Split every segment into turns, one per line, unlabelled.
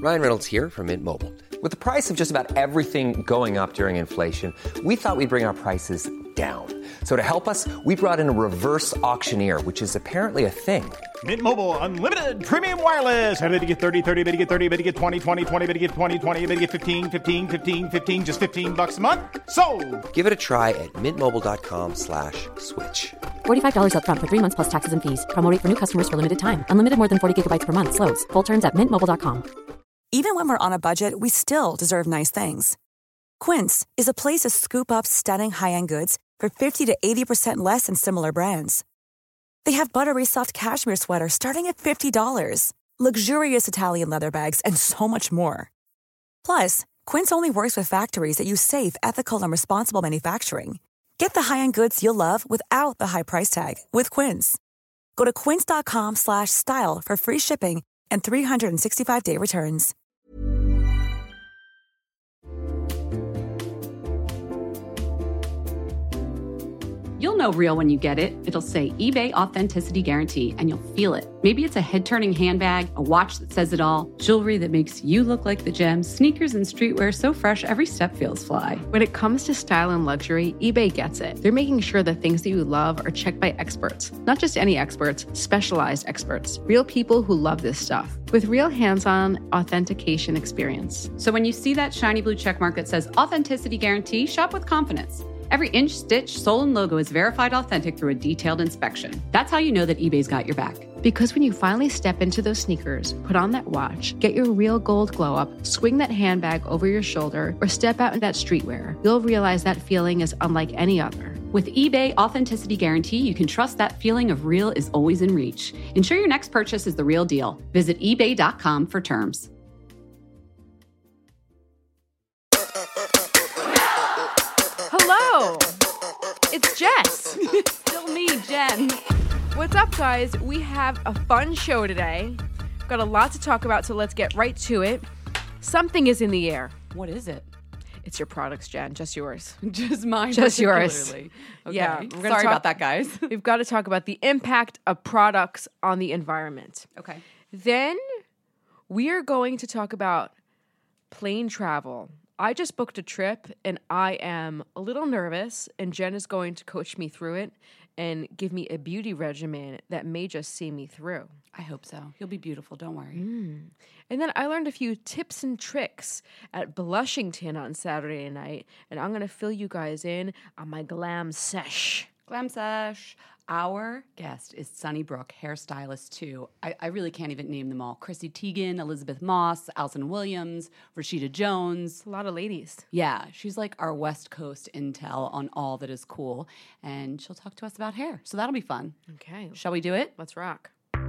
Ryan Reynolds here from Mint Mobile. With the price of just about everything going up during inflation, we thought we'd bring our prices down. So to help us, we brought in a reverse auctioneer, which is apparently a thing.
Mint Mobile Unlimited Premium Wireless. How to get 30, 30, bit to get 30, bit to get 20, 20, 20, bit to get 20, 20, bit to get 15, 15, 15, 15, just $15 a month? Sold!
Give it a try at mintmobile.com/switch.
$45 up front for 3 months plus taxes and fees. Promo rate for new customers for limited time. Unlimited more than 40 gigabytes per month. Slows full terms at mintmobile.com.
Even when we're on a budget, we still deserve nice things. Quince is a place to scoop up stunning high-end goods for 50 to 80% less than similar brands. They have buttery soft cashmere sweaters starting at $50, luxurious Italian leather bags, and so much more. Plus, Quince only works with factories that use safe, ethical, and responsible manufacturing. Get the high-end goods you'll love without the high price tag with Quince. Go to quince.com/style for free shipping and 365-day returns.
You'll know real when you get it. It'll say eBay Authenticity Guarantee, and you'll feel it. Maybe it's a head-turning handbag, a watch that says it all, jewelry that makes you look like the gem, sneakers and streetwear so fresh every step feels fly.
When it comes to style and luxury, eBay gets it. They're making sure the things that you love are checked by experts. Not just any experts, specialized experts. Real people who love this stuff. With real hands-on authentication experience.
So when you see that shiny blue checkmark that says Authenticity Guarantee, shop with confidence. Every inch, stitch, sole, and logo is verified authentic through a detailed inspection. That's how you know that eBay's got your back.
Because when you finally step into those sneakers, put on that watch, get your real gold glow up, swing that handbag over your shoulder, or step out in that streetwear, you'll realize that feeling is unlike any other.
With eBay Authenticity Guarantee, you can trust that feeling of real is always in reach. Ensure your next purchase is the real deal. Visit ebay.com for terms.
Hello! It's Jess.
It's still me, Jen.
What's up, guys? We have a fun show today. Got a lot to talk about, so let's get right to it. Something is in the air.
What is it?
It's your products, Jen. Just yours.
Just mine.
Just yours.
Okay.
Yeah.
Sorry about that, guys.
We've got to talk about the impact of products on the environment.
Okay.
Then we are going to talk about plane travel. I just booked a trip and I am a little nervous, and Jen is going to coach me through it and give me a beauty regimen that may just see me through.
I hope so. You'll be beautiful. Don't worry.
And then I learned a few tips and tricks at Blushington on Saturday night, and I'm going to fill you guys in on my glam sesh.
Glam Sesh. Our guest is Sunnybrook, hairstylist too. I really can't even name them all. Chrissy Teigen, Elizabeth Moss, Alison Williams, Rashida Jones.
A lot of ladies.
Yeah, she's like our West Coast intel on all that is cool. And she'll talk to us about hair. So that'll be fun.
Okay.
Shall we do it?
Let's rock.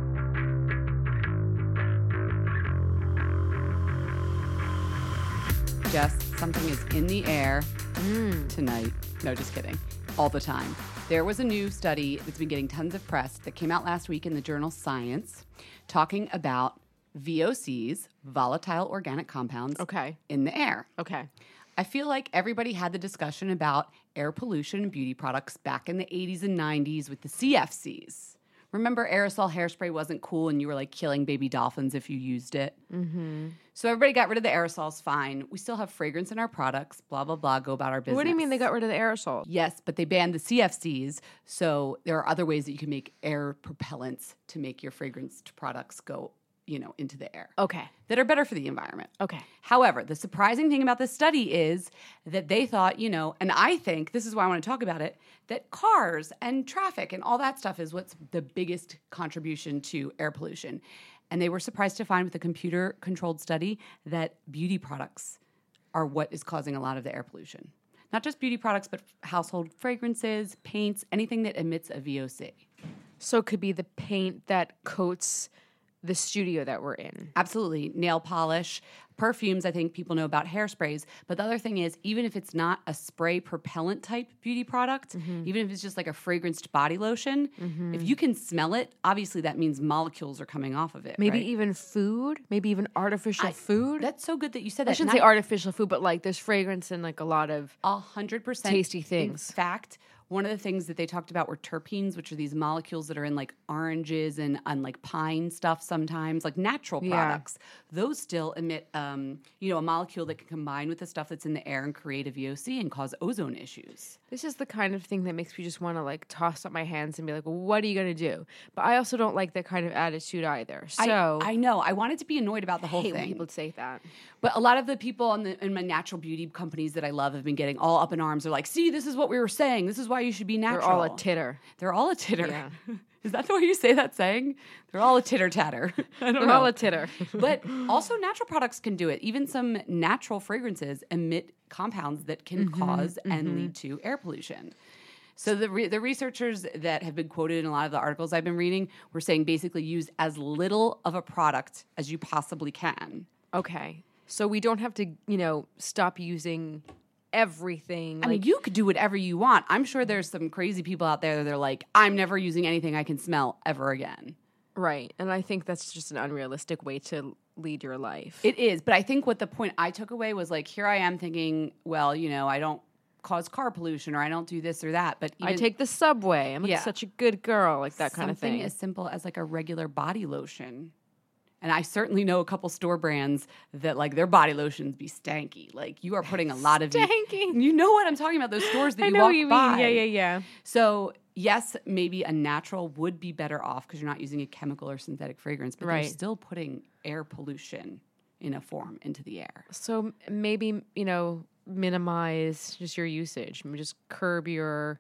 Jess, something is in the air tonight. No, just kidding. All the time. There was a new study that's been getting tons of press that came out last week in the journal Science talking about VOCs, volatile organic compounds, in the air.
Okay.
I feel like everybody had the discussion about air pollution and beauty products back in the 80s and 90s with the CFCs. Remember, aerosol hairspray wasn't cool and you were like killing baby dolphins if you used it. Mm-hmm. So everybody got rid of the aerosols, fine. We still have fragrance in our products, blah, blah, blah, go about our business.
What do you mean they got rid of the aerosols?
Yes, but they banned the CFCs, so there are other ways that you can make air propellants to make your fragrance products go, into the air.
Okay.
That are better for the environment.
Okay.
However, the surprising thing about this study is that they thought, and I think, this is why I want to talk about it, that cars and traffic and all that stuff is what's the biggest contribution to air pollution. And they were surprised to find with a computer-controlled study that beauty products are what is causing a lot of the air pollution. Not just beauty products, but household fragrances, paints, anything that emits a VOC.
So it could be the paint that coats the studio that we're in.
Absolutely. Nail polish, perfumes, I think people know about hairsprays. But the other thing is, even if it's not a spray propellant type beauty product, even if it's just like a fragranced body lotion, if you can smell it, obviously that means molecules are coming off of it.
Maybe
right?
even food, maybe even artificial food.
That's so good that you said that.
I shouldn't say artificial food, but like there's fragrance in like a lot of
100%
tasty things.
In fact, one of the things that they talked about were terpenes, which are these molecules that are in like oranges and like pine stuff sometimes, like natural products. Those still emit, you know, a molecule that can combine with the stuff that's in the air and create a VOC and cause ozone issues.
This is the kind of thing that makes me just want to like toss up my hands and be like, well, what are you going to do? But I also don't like that kind of attitude either. So
I know. I wanted to be annoyed about the whole
hate when
thing.
people say that.
But a lot of the people in my natural beauty companies that I love have been getting all up in arms. They're like, see, this is what we were saying. This is why you should be natural.
They're all a titter.
They're all a titter.
Yeah.
Is that the way you say that saying? They're all a titter-tatter. I don't know.
They're all a titter.
But also natural products can do it. Even some natural fragrances emit compounds that can cause and lead to air pollution. So the researchers that have been quoted in a lot of the articles I've been reading were saying basically use as little of a product as you possibly can.
Okay. So we don't have to, you know, stop using everything.
I mean, you could do whatever you want. I'm sure there's some crazy people out there that are like, I'm never using anything I can smell ever again.
Right. And I think that's just an unrealistic way to lead your life.
It is. But I think what the point I took away was like, here I am thinking, well, you know, I don't cause car pollution or I don't do this or that. But
I take the subway. I'm like such a good girl, like that kind of thing.
Something as simple as like a regular body lotion. And I certainly know a couple store brands that like their body lotions be stanky. Like you are putting a lot of
stanky.
You know what I'm talking about? Those stores that
I
you
know
walk
what you
by.
mean. Yeah.
So yes, maybe a natural would be better off because you're not using a chemical or synthetic fragrance, but they're still putting air pollution in a form into the air.
So maybe, you know, minimize just your usage. I mean, just curb your,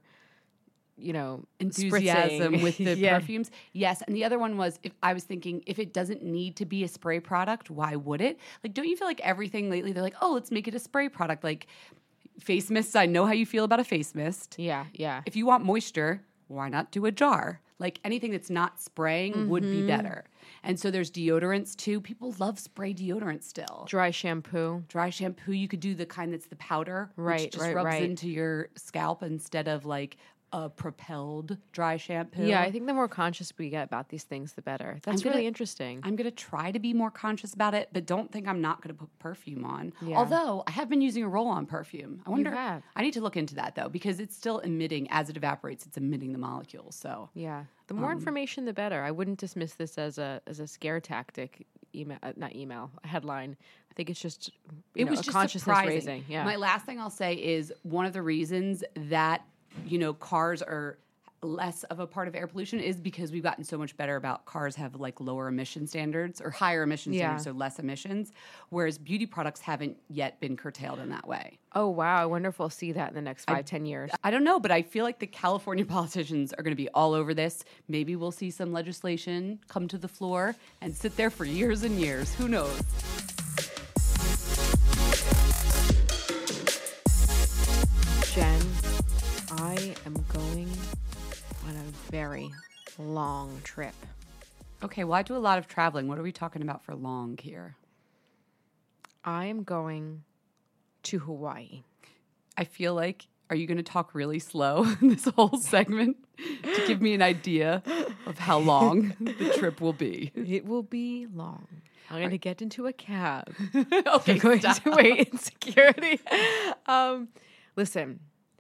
you know,
enthusiasm
spritzing
with the perfumes. Yes. And the other one was if I was thinking if it doesn't need to be a spray product, why would it? Like, don't you feel like everything lately, they're like, oh, let's make it a spray product. Like face mists, I know how you feel about a face mist.
Yeah.
If you want moisture, why not do a jar? Like anything that's not spraying would be better. And so there's deodorants too. People love spray deodorant still.
Dry shampoo.
You could do the kind that's the powder,
Right,
which just
right,
rubs
right.
into your scalp instead of like a propelled dry shampoo.
Yeah, I think the more conscious we get about these things, the better. That's really interesting.
I'm going to try to be more conscious about it, but don't think I'm not going to put perfume on.
Yeah.
Although I have been using a roll-on perfume. I wonder.
have.
I need to look into that though, because it's still emitting as it evaporates. It's emitting the molecules. So
Yeah. The more information, the better. I wouldn't dismiss this as a scare tactic. A headline. I think it's just
it was
a
just
consciousness
surprising.
raising. Yeah.
My last thing I'll say is one of the reasons that cars are less of a part of air pollution is because we've gotten so much better about cars have like lower emission standards or higher emission standards, so less emissions, whereas beauty products haven't yet been curtailed in that way.
Oh, wow. I wonder if we'll see that in the next 5-10 years.
I don't know, but I feel like the California politicians are going to be all over this. Maybe we'll see some legislation come to the floor and sit there for years and years. Who knows?
Jen, I am going on a very long trip.
Okay, well, I do a lot of traveling. What are we talking about for long here?
I am going to Hawaii.
I feel like, are you going to talk really slow in this whole segment to give me an idea of how long the trip will be?
It will be long. I'm going to get into a cab.
Okay,
I'm going to wait in security. Listen,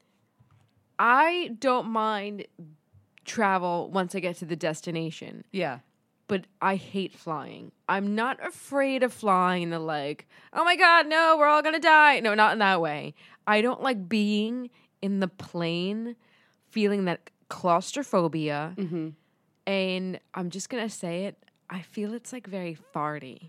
I don't mind travel once I get to the destination.
Yeah.
But I hate flying. I'm not afraid of flying the like, oh my God, no, we're all going to die. No, not in that way. I don't like being in the plane, feeling that claustrophobia. Mm-hmm. And I'm just going to say it. I feel it's like very farty.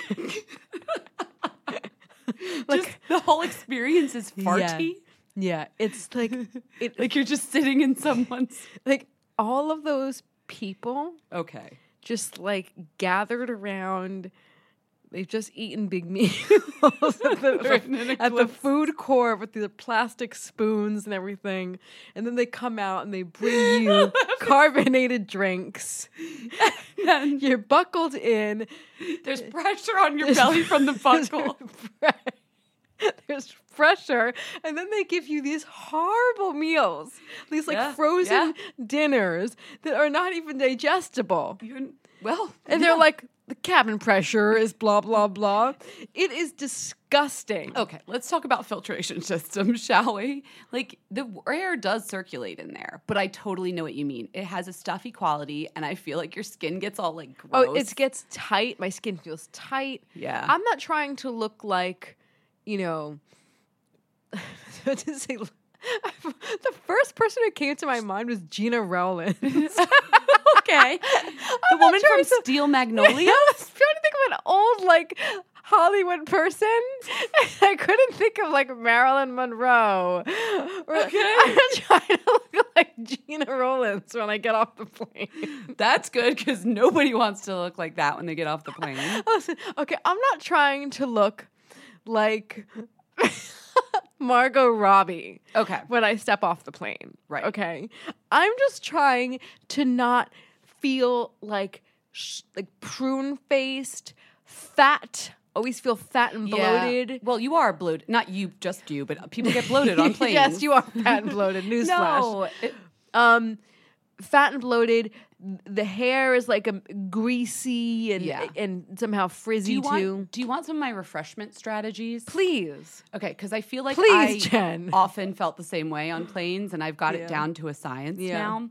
Like just the whole experience is farty?
Yeah. It's like,
like you're just sitting in someone's.
Like all of those people.
Okay.
Just like gathered around. They've just eaten big meals at the food court with the plastic spoons and everything. And then they come out and they bring you carbonated drinks. And you're buckled in.
There's pressure on your belly from the buckle.
There's pressure. And then they give you these horrible meals. These like frozen dinners that are not even digestible.
Well,
and they're like the cabin pressure is blah, blah, blah. It is disgusting.
Okay, let's talk about filtration systems, shall we? Like, the air does circulate in there, but I totally know what you mean. It has a stuffy quality, and I feel like your skin gets all, like, gross.
Oh, it gets tight. My skin feels tight.
Yeah.
I'm not trying to look like, to say, the first person who came to my mind was Gina Rowlands.
Okay. The woman from Steel Magnolia?
I was trying to think of an old, like, Hollywood person. I couldn't think of, like, Marilyn Monroe.
Okay.
I'm trying to look like Gina Rowlands when I get off the plane.
That's good, because nobody wants to look like that when they get off the plane.
Listen, okay, I'm not trying to look like Margot Robbie.
Okay.
When I step off the plane.
Right.
Okay. I'm just trying to not feel like prune-faced, fat. Always feel fat and bloated.
Yeah. Well, you are bloated. Not you, just you, but people get bloated on planes.
Yes, you are fat and bloated. Newsflash.
No.
Fat and bloated. The hair is like a greasy and somehow frizzy too.
Do you want some of my refreshment strategies?
Please.
Okay, because I feel like
Jen.
often felt the same way on planes, and I've got it down to a science now.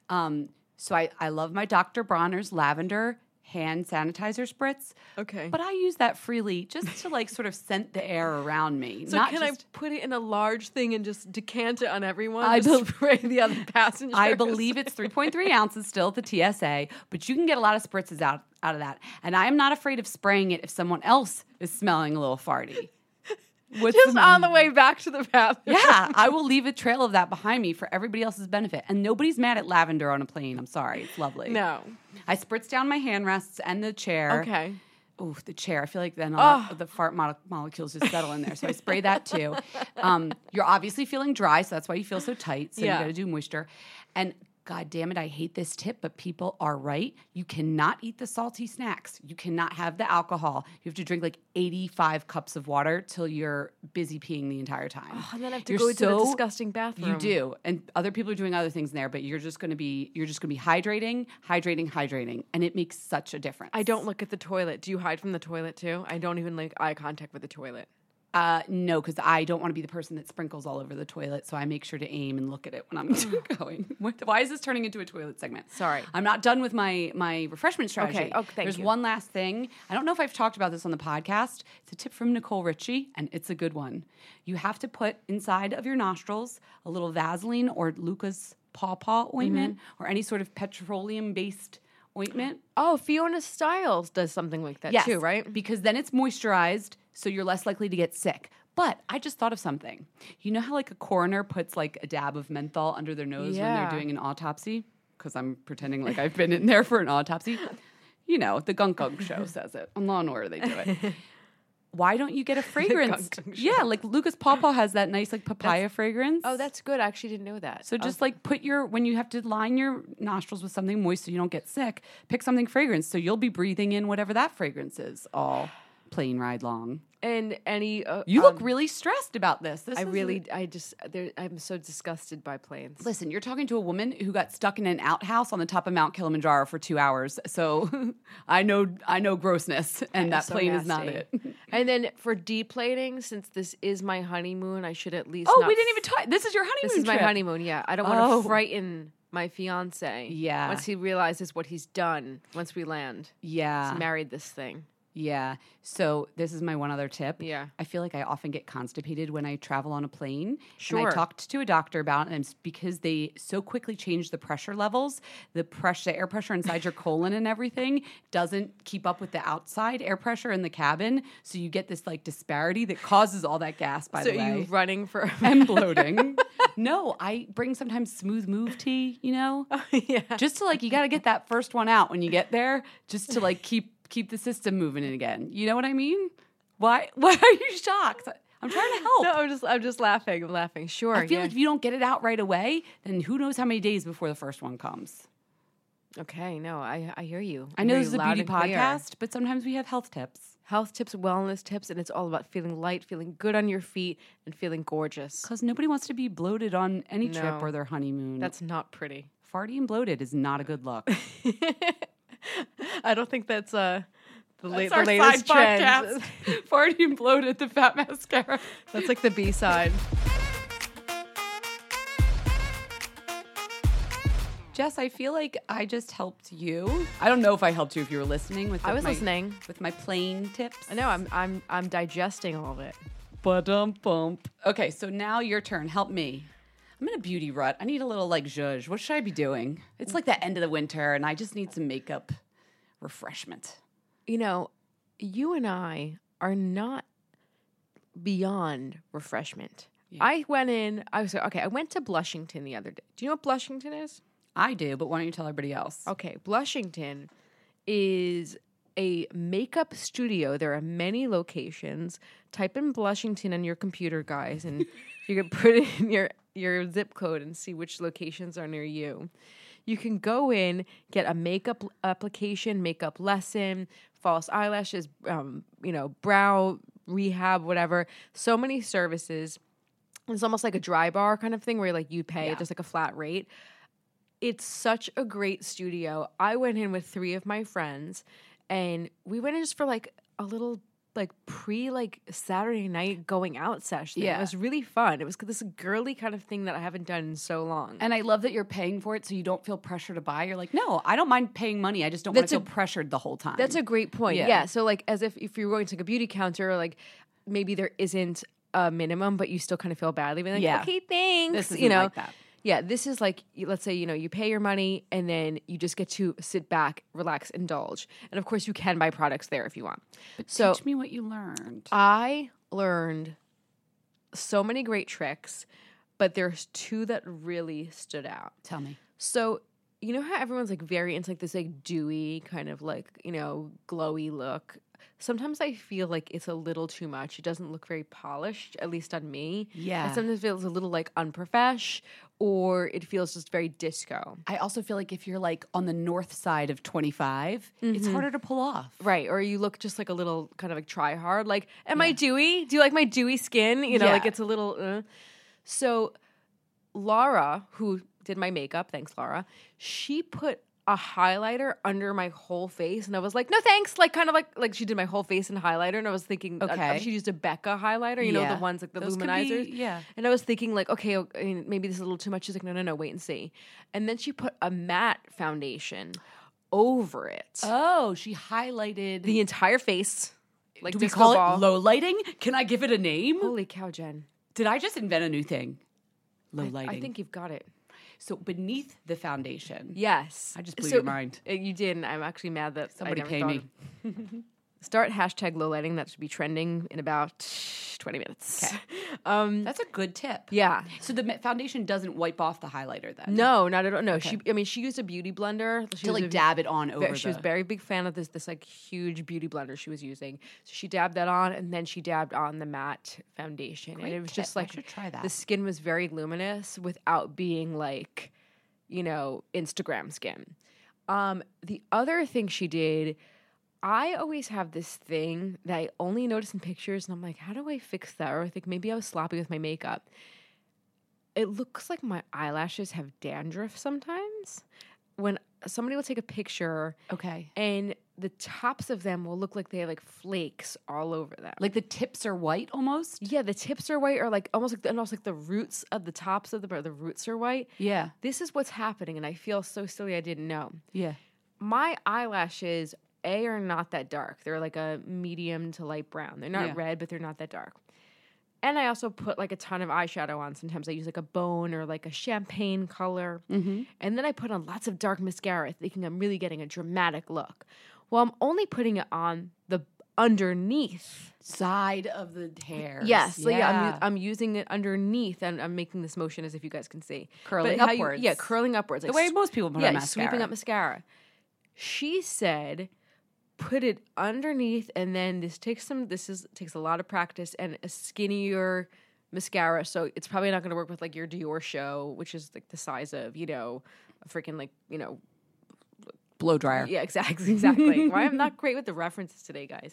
So I love my Dr. Bronner's lavender hand sanitizer spritz.
Okay.
But I use that freely just to like sort of scent the air around me.
So
not
can
just,
I put it in a large thing and just decant it on everyone?
I
Spray the other passengers.
I believe it's 3.3 ounces still at the TSA, but you can get a lot of spritzes out of that. And I am not afraid of spraying it if someone else is smelling a little farty.
Just on the way back to the bathroom.
Yeah, I will leave a trail of that behind me for everybody else's benefit. And nobody's mad at lavender on a plane. I'm sorry. It's lovely.
No.
I spritz down my hand rests and the chair.
Okay.
Ooh, the chair. I feel like then a lot of the fart molecules just settle in there. So I spray that too. You're obviously feeling dry, so that's why you feel so tight. So you got to do moisture. And God damn it, I hate this tip, but people are right. You cannot eat the salty snacks. You cannot have the alcohol. You have to drink like 85 cups of water till you're busy peeing the entire time.
Oh, and then I have to go to the disgusting bathroom.
You do. And other people are doing other things in there, but you're just gonna be hydrating, and it makes such a difference.
I don't look at the toilet. Do you hide from the toilet too? I don't even like eye contact with the toilet.
No, because I don't want to be the person that sprinkles all over the toilet, so I make sure to aim and look at it when I'm going. Why is this turning into a toilet segment?
Sorry.
I'm not done with my refreshment strategy.
Okay. Oh, thank
There's
you.
one last thing. I don't know if I've talked about this on the podcast. It's a tip from Nicole Richie, and it's a good one. You have to put inside of your nostrils a little Vaseline or Lucas Paw ointment or any sort of petroleum-based ointment.
Oh, Fiona Stiles does something like that too, right?
Because then it's moisturized, so you're less likely to get sick. But I just thought of something. You know how like a coroner puts like a dab of menthol under their nose when they're doing an autopsy? Because I'm pretending like I've been in there for an autopsy. You know, the Gunk Gunk show says it. On Law & Order they do it. Why don't you get a fragrance? Yeah, like Lucas Paw has that nice like papaya fragrance.
Oh, that's good. I actually didn't know that.
So just like when you have to line your nostrils with something moist so you don't get sick, pick something fragrance so you'll be breathing in whatever that fragrance is all plane ride long.
And any
you look really stressed about this.
I'm so disgusted by planes.
Listen, you're talking to a woman who got stuck in an outhouse on the top of Mount Kilimanjaro for 2 hours. So I know grossness, and that
so
plane is not
nasty.
it.
And then for deplaning, since this is my honeymoon, I should at least.
Oh, we didn't even talk. This is your honeymoon.
This is my
trip.
honeymoon. Yeah, I don't want to frighten my fiance.
Yeah.
Once he realizes what he's done, once we land.
Yeah.
He's married this thing.
Yeah. So this is my one other tip.
Yeah.
I feel like I often get constipated when I travel on a plane.
Sure.
And I talked to a doctor about it, and it's because they so quickly change the pressure levels. The air pressure inside your colon and everything doesn't keep up with the outside air pressure in the cabin. So you get this like disparity that causes all that gas, by the way.
So you running for
and bloating. No, I bring sometimes Smooth Move tea, you know?
yeah.
Just to like, you got to get that first one out when you get there, just to like keep the system moving in again. You know what I mean? Why are you shocked? I'm trying to help.
No, I'm just laughing. I'm laughing. Sure.
I feel like if you don't get it out right away, then who knows how many days before the first one comes.
Okay, no, I hear you.
I know
hear
this is
you
a
loud
beauty
and clear.
podcast, but sometimes we have health tips.
Health tips, wellness tips, and it's all about feeling light, feeling good on your feet, and feeling gorgeous.
Because nobody wants to be bloated on any trip
No.
or their honeymoon.
That's not pretty.
Farty and bloated is not a good look.
I don't think that's the
That's
the
our
latest
side
trend.
podcast. Farty and bloated, the fat mascara.
That's like the B-side.
Jess, I feel like I just helped you. I don't know if I helped you if you were listening. With
I was listening
with my plain tips.
I know. I'm digesting all of it.
Ba-dum-bump. Okay, so now your turn. Help me. I'm in a beauty rut. I need a little like zhuzh. What should I be doing? It's like the end of the winter, and I just need some makeup refreshment.
You know, you and I are not beyond refreshment.
Yeah.
I went to Blushington the other day. Do you know what Blushington is?
I do, but why don't you tell everybody else?
Okay, Blushington is a makeup studio. There are many locations. Type in Blushington on your computer, guys, and you can put it in your zip code and see which locations are near you. You can go in, get a makeup application, makeup lesson, false eyelashes, brow rehab, whatever. So many services. It's almost like a dry bar kind of thing where like you pay just like a flat rate. It's such a great studio. I went in with 3 of my friends, and we went in just for like a little like Saturday night going out session.
Yeah.
It was really fun. It was this girly kind of thing that I haven't done in so long.
And I love that you're paying for it so you don't feel pressure to buy. You're like, no, I don't mind paying money. I just don't want to feel pressured the whole time.
That's a great point.
Yeah.
Yeah. So like as if you're going to like a beauty counter, like maybe there isn't a minimum, but you still kind of feel badly. Being like, okay, thanks.
This isn't like that.
Yeah, this is like, let's say, you pay your money and then you just get to sit back, relax, indulge. And of course, you can buy products there if you want.
But
so
teach me what you learned.
I learned so many great tricks, but there's 2 that really stood out.
Tell me.
So, you know how everyone's like very into like this like dewy kind of like, glowy look? Sometimes I feel like it's a little too much. It doesn't look very polished, at least on me.
Yeah.
It sometimes feels a little like unprofesh, or it feels just very disco.
I also feel like if you're like on the north side of 25, it's harder to pull off.
Right. Or you look just like a little kind of like try hard. Like, am I dewy? Do you like my dewy skin? Like it's a little. So Laura, who did my makeup, thanks Laura, she put a highlighter under my whole face, and I was like, no thanks, like kind of like she did my whole face in highlighter, and I was thinking,
okay,
she used a Becca highlighter, the ones like the
those
luminizers, and I was thinking like, okay, maybe this is a little too much. She's like, no, wait and see, and then she put a matte foundation over it.
Oh, she highlighted
The entire face. Like,
do we
disco
call
ball.
it low lighting? Can I give it a name?
Holy cow, Jen.
Did I just invent a new thing? Low lighting.
I think you've got it.
So beneath the foundation.
Yes.
I just blew your mind.
You did, and I'm actually mad that
Somebody
I never
pay
thought
me.
of- Start hashtag low lighting. That should be trending in about 20 minutes.
Okay. That's a good tip.
Yeah.
So the foundation doesn't wipe off the highlighter then?
No, not at all. No, she used a beauty blender.
To like dab it on over
She was a very big fan of this like huge beauty blender she was using. So she dabbed that on, and then she dabbed on the matte foundation.
Great
and it was
tip.
just like,
I should try that.
The skin was very luminous without being like, Instagram skin. The other thing she did, I always have this thing that I only notice in pictures, and I'm like, how do I fix that? Or I think maybe I was sloppy with my makeup. It looks like my eyelashes have dandruff sometimes. When somebody will take a picture,
okay,
and the tops of them will look like they have like flakes all over them.
like the tips are white almost?
Yeah, the tips are white, or like almost like the roots of the tops of the roots are white.
Yeah.
This is what's happening, and I feel so silly I didn't know.
Yeah.
My eyelashes, are not that dark. They're like a medium to light brown. They're not red, but they're not that dark. And I also put like a ton of eyeshadow on. Sometimes I use like a bone or like a champagne color. Mm-hmm. And then I put on lots of dark mascara, thinking I'm really getting a dramatic look. Well, I'm only putting it on the underneath
side of the hair.
Yes. So I'm using it underneath, and I'm making this motion as if you guys can see.
Curling upwards.
Curling upwards.
The way most people put on mascara.
Sweeping up mascara. She said, put it underneath, and then this takes a lot of practice and a skinnier mascara. So it's probably not going to work with like your Dior show, which is like the size of, a freaking like,
blow dryer.
Yeah, exactly. Why I'm not great with the references today, guys.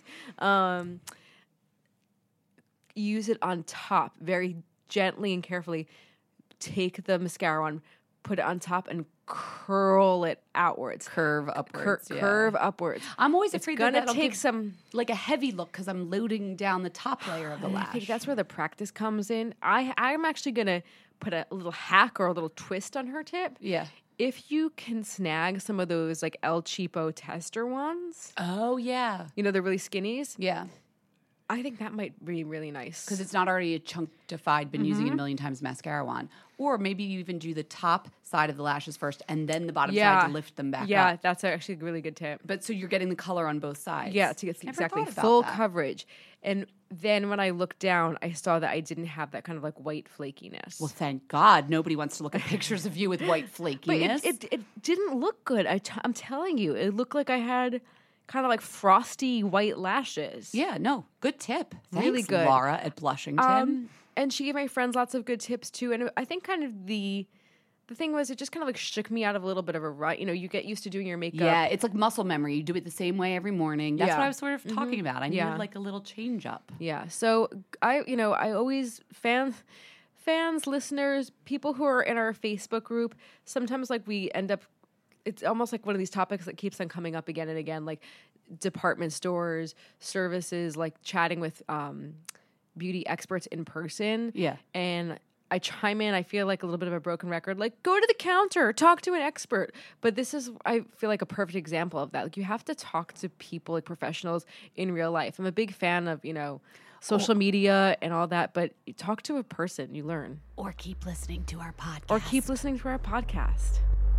Use it on top very gently and carefully. Take the mascara on, put it on top, and curl it outwards.
Curve upwards.
Curve upwards.
I'm always
It's
afraid
gonna
that'll
take
give,
some
like a heavy look because I'm loading down the top layer of the lash.
I think that's where the practice comes in. I'm actually gonna put a little hack or a little twist on her tip.
Yeah.
If you can snag some of those like El Cheapo tester ones,
Oh, yeah.
you know, the really skinnies,
Yeah.
I think that might be really nice.
Because it's not already a chunkified, been using it a million times mascara wand. Or maybe you even do the top side of the lashes first and then the bottom side to lift them back
Yeah,
up.
that's actually a really good tip.
But so you're getting the color on both sides.
Yeah, to get
Never
exactly
thought about
full
that.
coverage. And then when I looked down, I saw that I didn't have that kind of like white flakiness.
Well, thank God nobody wants to look at pictures of you with white
but
flakiness.
it didn't look good. I'm telling you, it looked like I had kind of like frosty white lashes.
Yeah, no, good tip. Thanks,
Really good.
Laura at Blushington.
And she gave my friends lots of good tips too. And I think kind of the thing was it just kind of like shook me out of a little bit of a rut. You know, you get used to doing your makeup.
Yeah, it's like muscle memory. You do it the same way every morning. That's
Yeah.
what I was sort of talking about. I needed
Yeah.
like a little change up.
Yeah. So I always fans, listeners, people who are in our Facebook group, sometimes like we end up, it's almost like one of these topics that keeps on coming up again and again, like department stores, services, like chatting with beauty experts in person.
Yeah.
And I chime in, I feel like a little bit of a broken record, like go to the counter, talk to an expert. But this is, I feel like a perfect example of that. Like you have to talk to people, like professionals in real life. I'm a big fan of, social media and all that, but you talk to a person, you learn.
Or keep listening to our podcast.
Or keep listening to our podcast.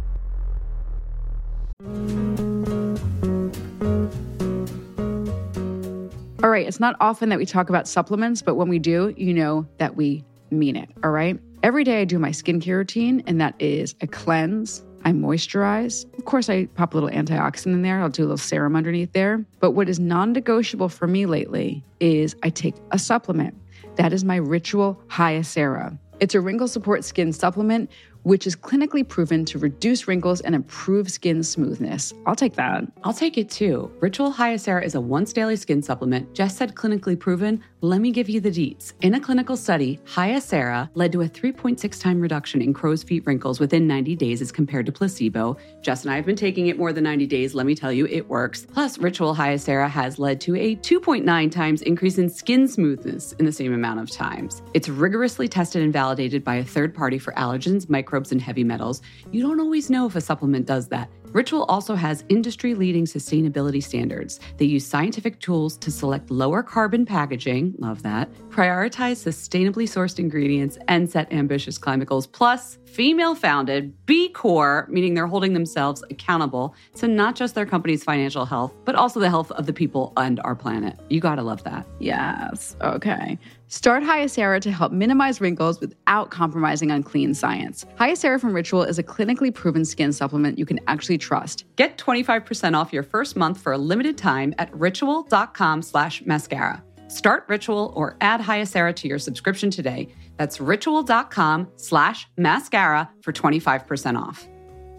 All right, it's not often that we talk about supplements, but when we do, you know that we mean it, all right? Every day I do my skincare routine, and that is I cleanse, I moisturize. Of course, I pop a little antioxidant in there. I'll do a little serum underneath there. But what is non-negotiable for me lately is I take a supplement. That is my Ritual Hyacera. It's a wrinkle support skin supplement, which is clinically proven to reduce wrinkles and improve skin smoothness. I'll take that.
I'll take it too. Ritual Hyacera is a once daily skin supplement. Jess said clinically proven. Let me give you the deets. In a clinical study, Hyacera led to a 3.6 time reduction in crow's feet wrinkles within 90 days as compared to placebo. Jess and I have been taking it more than 90 days. Let me tell you, it works. Plus, Ritual Hyacera has led to a 2.9 times increase in skin smoothness in the same amount of times. It's rigorously tested and validated by a third party for allergens, microbes, and heavy metals. You don't always know if a supplement does that. Ritual also has industry-leading sustainability standards. They use scientific tools to select lower carbon packaging, love that, prioritize sustainably sourced ingredients, and set ambitious climate goals. Plus, female-founded, B Corp, meaning they're holding themselves accountable to not just their company's financial health, but also the health of the people and our planet. You gotta love that.
Yes, okay. Start Hyacera to help minimize wrinkles without compromising on clean science. Hyacera from Ritual is a clinically proven skin supplement you can actually trust.
Get 25% off your first month for a limited time at ritual.com/mascara. Start Ritual or add Hyacera to your subscription today. That's ritual.com/mascara for 25% off.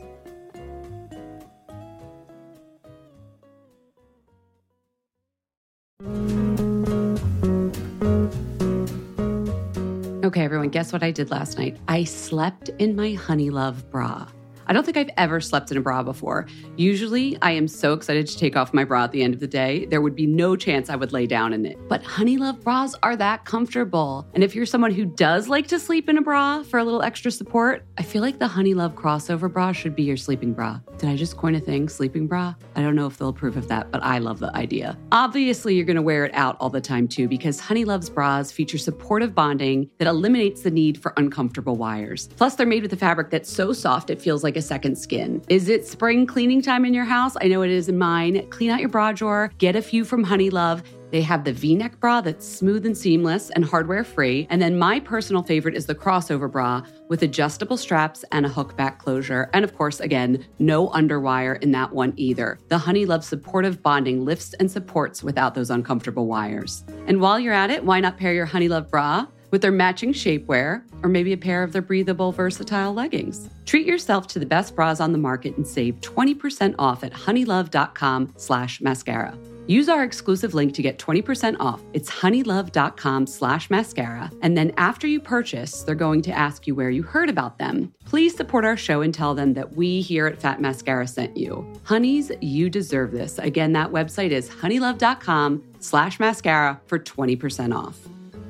Okay, everyone, guess what I did last night? I slept in my Honey Love bra. I don't think I've ever slept in a bra before. Usually, I am so excited to take off my bra at the end of the day, there would be no chance I would lay down in it. But Honey Love bras are that comfortable. And if you're someone who does like to sleep in a bra for a little extra support, I feel like the Honey Love crossover bra should be your sleeping bra. Did I just coin a thing, sleeping bra? I don't know if they'll approve of that, but I love the idea. Obviously, you're gonna wear it out all the time too, because Honey Love's bras feature supportive bonding that eliminates the need for uncomfortable wires. Plus, they're made with a fabric that's so soft it feels like a second skin. Is it spring cleaning time in your house? I know it is in mine. Clean out your bra drawer, get a few from Honey Love. They have the V-neck bra that's smooth and seamless and hardware-free. And then my personal favorite is the crossover bra with adjustable straps and a hook back closure. And of course, again, no underwire in that one either. The Honey Love supportive bonding lifts and supports without those uncomfortable wires. And while you're at it, why not pair your Honey Love bra with their matching shapewear, or maybe a pair of their breathable, versatile leggings? Treat yourself to the best bras on the market and save 20% off at honeylove.com/mascara. Use our exclusive link to get 20% off. It's honeylove.com/mascara. And then after you purchase, they're going to ask you where you heard about them. Please support our show and tell them that we here at Fat Mascara sent you. Honeys, you deserve this. Again, that website is honeylove.com/mascara for 20% off.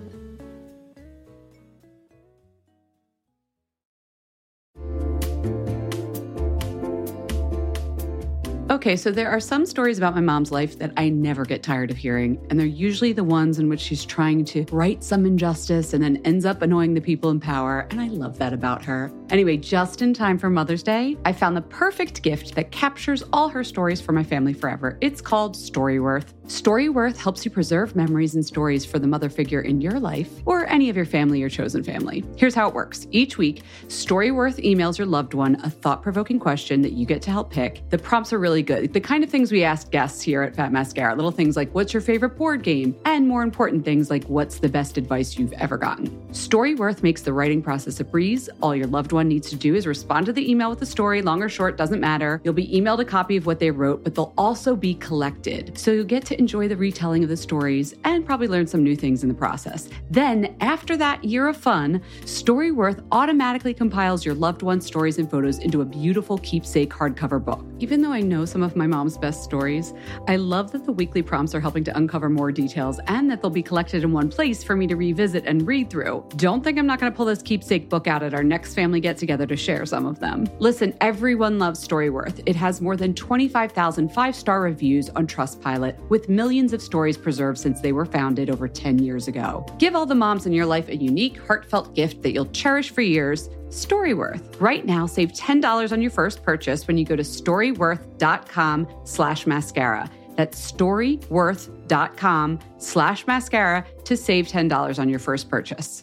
Okay, so there are some stories about my mom's life that I never get tired of hearing, and they're usually the ones in which she's trying to right some injustice and then ends up annoying the people in power, and I love that about her. Anyway, just in time for Mother's Day, I found the perfect gift that captures all her stories for my family forever. It's called Storyworth. Storyworth helps you preserve memories and stories for the mother figure in your life or any of your family or chosen family. Here's how it works. Each week, Storyworth emails your loved one a thought-provoking question that you get to help pick. The prompts are really good. The kind of things we ask guests here at Fat Mascara. Little things like, what's your favorite board game? And more important things like, what's the best advice you've ever gotten? Storyworth makes the writing process a breeze. All your loved one needs to do is respond to the email with the story, long or short, doesn't matter. You'll be emailed a copy of what they wrote, but they'll also be collected. So you'll get to enjoy the retelling of the stories and probably learn some new things in the process. Then, after that year of fun, Storyworth automatically compiles your loved one's stories and photos into a beautiful keepsake hardcover book. Even though I know some of my mom's best stories, I love that the weekly prompts are helping to uncover more details and that they'll be collected in one place for me to revisit and read through. Don't think I'm not going to pull this keepsake book out at our next family get-together to share some of them. Listen, everyone loves Storyworth. It has more than 25,000 five-star reviews on Trustpilot, with millions of stories preserved since they were founded over 10 years ago. Give all the moms in your life a unique, heartfelt gift that you'll cherish for years. Storyworth. Right now, save $10 on your first purchase when you go to storyworth.com/mascara. That's storyworth.com/mascara to save $10 on your first purchase.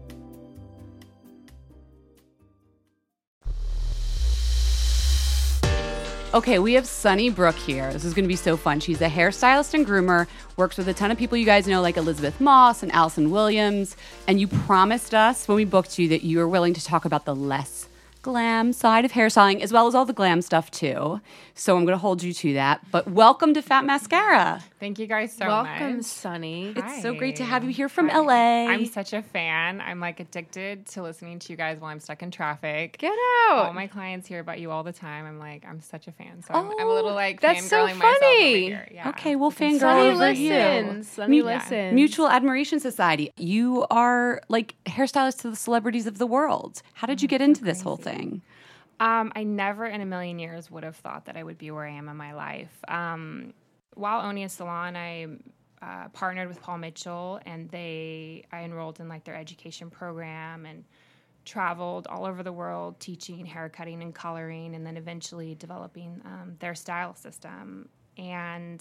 Okay, we have Sunny Brook here. This is going to be so fun. She's a hairstylist and groomer, works with a ton of people you guys know like Elizabeth Moss and Allison Williams. And you promised us when we booked you that you were willing to talk about the less glam side of hairstyling as well as all the glam stuff too. So I'm going to hold you to that. But welcome to Fat Mascara.
Thank you guys so much.
Welcome, Sunny.
It's so great to have you here from LA.
I'm such a fan. I'm like addicted to listening to you guys while I'm stuck in traffic.
Get out.
All my clients hear about you all the time. I'm like, I'm such a fan. So I'm a little like
that's so
fangirling myself over
funny.
here. Yeah.
Okay, we'll fangirl
Sunny
over
listens. Sunny listens.
Mutual Admiration Society. You are like hairstylist to the celebrities of the world. How did you get into this whole thing?
I never in a million years would have thought that I would be where I am in my life. While owning a salon, I partnered with Paul Mitchell, and I enrolled in like their education program and traveled all over the world teaching hair cutting and coloring, and then eventually developing their style system. And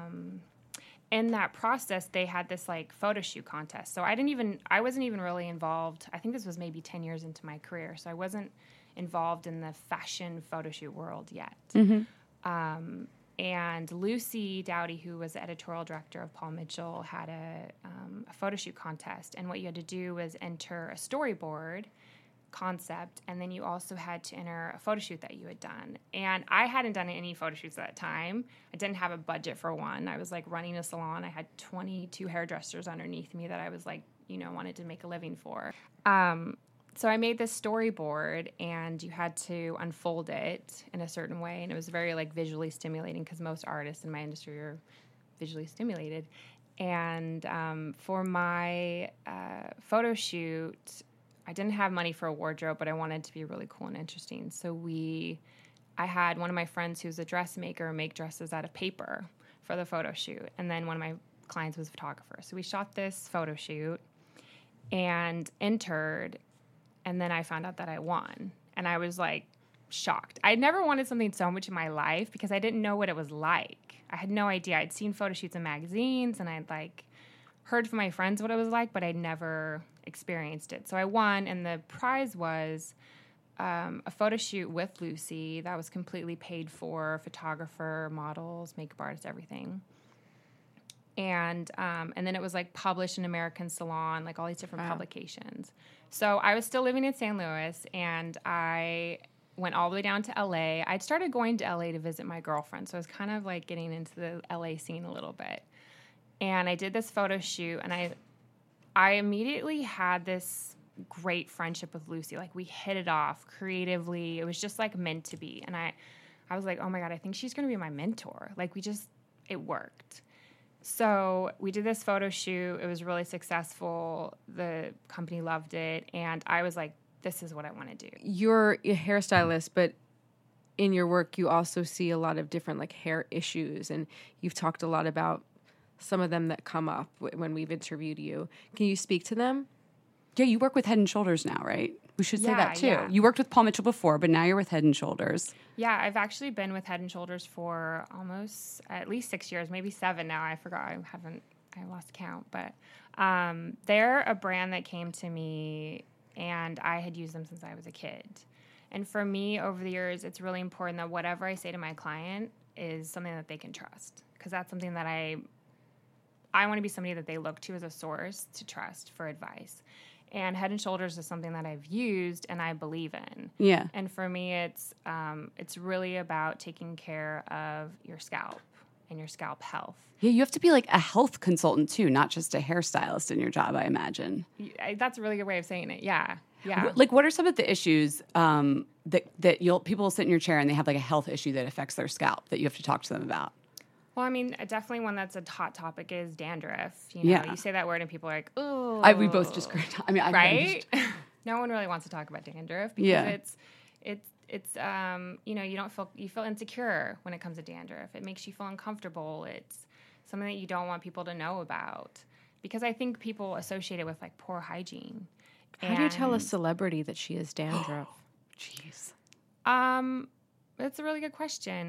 in that process, they had this like photo shoot contest. So I wasn't even really involved. I think this was maybe 10 years into my career. So I wasn't involved in the fashion photo shoot world yet. Mm-hmm. And Lucy Dowdy, who was the editorial director of Paul Mitchell, had a photo shoot contest. And what you had to do was enter a storyboard concept, and then you also had to enter a photo shoot that you had done. And I hadn't done any photo shoots at that time. I didn't have a budget for one. I was like running a salon. I had 22 hairdressers underneath me that I was like, wanted to make a living for. So I made this storyboard, and you had to unfold it in a certain way, and it was very like visually stimulating because most artists in my industry are visually stimulated. And for my photo shoot, I didn't have money for a wardrobe, but I wanted it to be really cool and interesting. So I had one of my friends who's a dressmaker make dresses out of paper for the photo shoot, and then one of my clients was a photographer. So we shot this photo shoot and entered. And then I found out that I won. And I was like shocked. I'd never wanted something so much in my life because I didn't know what it was like. I had no idea. I'd seen photo shoots in magazines, and I'd like heard from my friends what it was like, but I'd never experienced it. So I won, and the prize was a photo shoot with Lucy that was completely paid for, photographer, models, makeup artists, everything. And then it was like published in American Salon, like all these different publications. So I was still living in St. Louis, and I went all the way down to LA. I'd started going to LA to visit my girlfriend, so I was kind of like getting into the LA scene a little bit. And I did this photo shoot, and I immediately had this great friendship with Lucy. Like, we hit it off creatively. It was just like meant to be. And I was like, oh my God, I think she's going to be my mentor. Like, it worked. So we did this photo shoot. It was really successful. The company loved it. And I was like, this is what I want to do.
You're a hairstylist, but in your work, you also see a lot of different like hair issues. And you've talked a lot about some of them that come up when we've interviewed you. Can you speak to them?
Yeah, you work with Head & Shoulders now, right? We should say that too.
Yeah.
You worked with Paul Mitchell before, but now you're with Head & Shoulders.
Yeah, I've actually been with Head & Shoulders for almost at least 6 years, maybe 7 now. I forgot. I lost count. But they're a brand that came to me, and I had used them since I was a kid. And for me, over the years, it's really important that whatever I say to my client is something that they can trust, because that's something that I want to be somebody that they look to as a source to trust for advice. And Head & Shoulders is something that I've used and I believe in.
Yeah.
And for me, it's really about taking care of your scalp and your scalp health.
Yeah, you have to be like a health consultant too, not just a hairstylist in your job, I imagine.
That's a really good way of saying it. Yeah. Yeah.
Like, what are some of the issues that people will sit in your chair and they have like a health issue that affects their scalp that you have to talk to them about?
Well, I mean, definitely one that's a hot topic is dandruff.
Yeah.
You say that word and people are like, "Oh."
We both just
right? No one really wants to talk about dandruff because it's you feel insecure when it comes to dandruff. It makes you feel uncomfortable. It's something that you don't want people to know about, because I think people associate it with like poor hygiene.
How do you tell a celebrity that she has dandruff?
Jeez.
That's a really good question.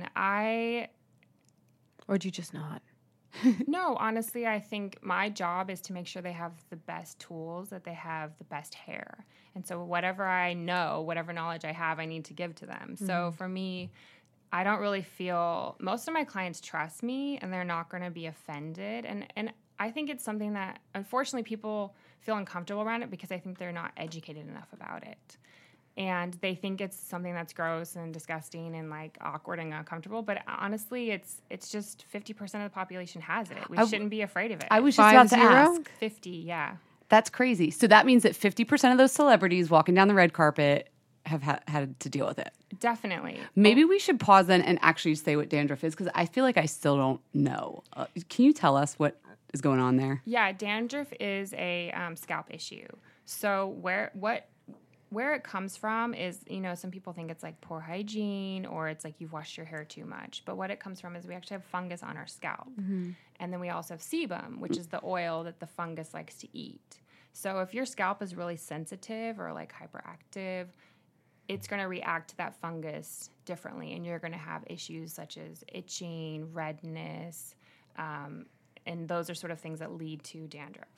Or do you just not?
No, honestly, I think my job is to make sure they have the best tools, that they have the best hair. And so whatever I know, whatever knowledge I have, I need to give to them. Mm-hmm. So for me, I don't really feel, most of my clients trust me and they're not going to be offended. And I think it's something that, unfortunately, people feel uncomfortable around it because I think they're not educated enough about it. And they think it's something that's gross and disgusting and like awkward and uncomfortable. But honestly, it's just 50% of the population has it. We shouldn't be afraid of it.
I was just about to ask.
50, yeah.
That's crazy. So that means that 50% of those celebrities walking down the red carpet have had to deal with it.
Definitely.
Maybe we should pause then and actually say what dandruff is, because I feel like I still don't know. Can you tell us what is going on there?
Yeah, dandruff is a scalp issue. So where it comes from is, some people think it's like poor hygiene or it's like you've washed your hair too much. But what it comes from is we actually have fungus on our scalp. Mm-hmm. And then we also have sebum, which is the oil that the fungus likes to eat. So if your scalp is really sensitive or like hyperactive, it's going to react to that fungus differently. And you're going to have issues such as itching, redness, and those are sort of things that lead to dandruff.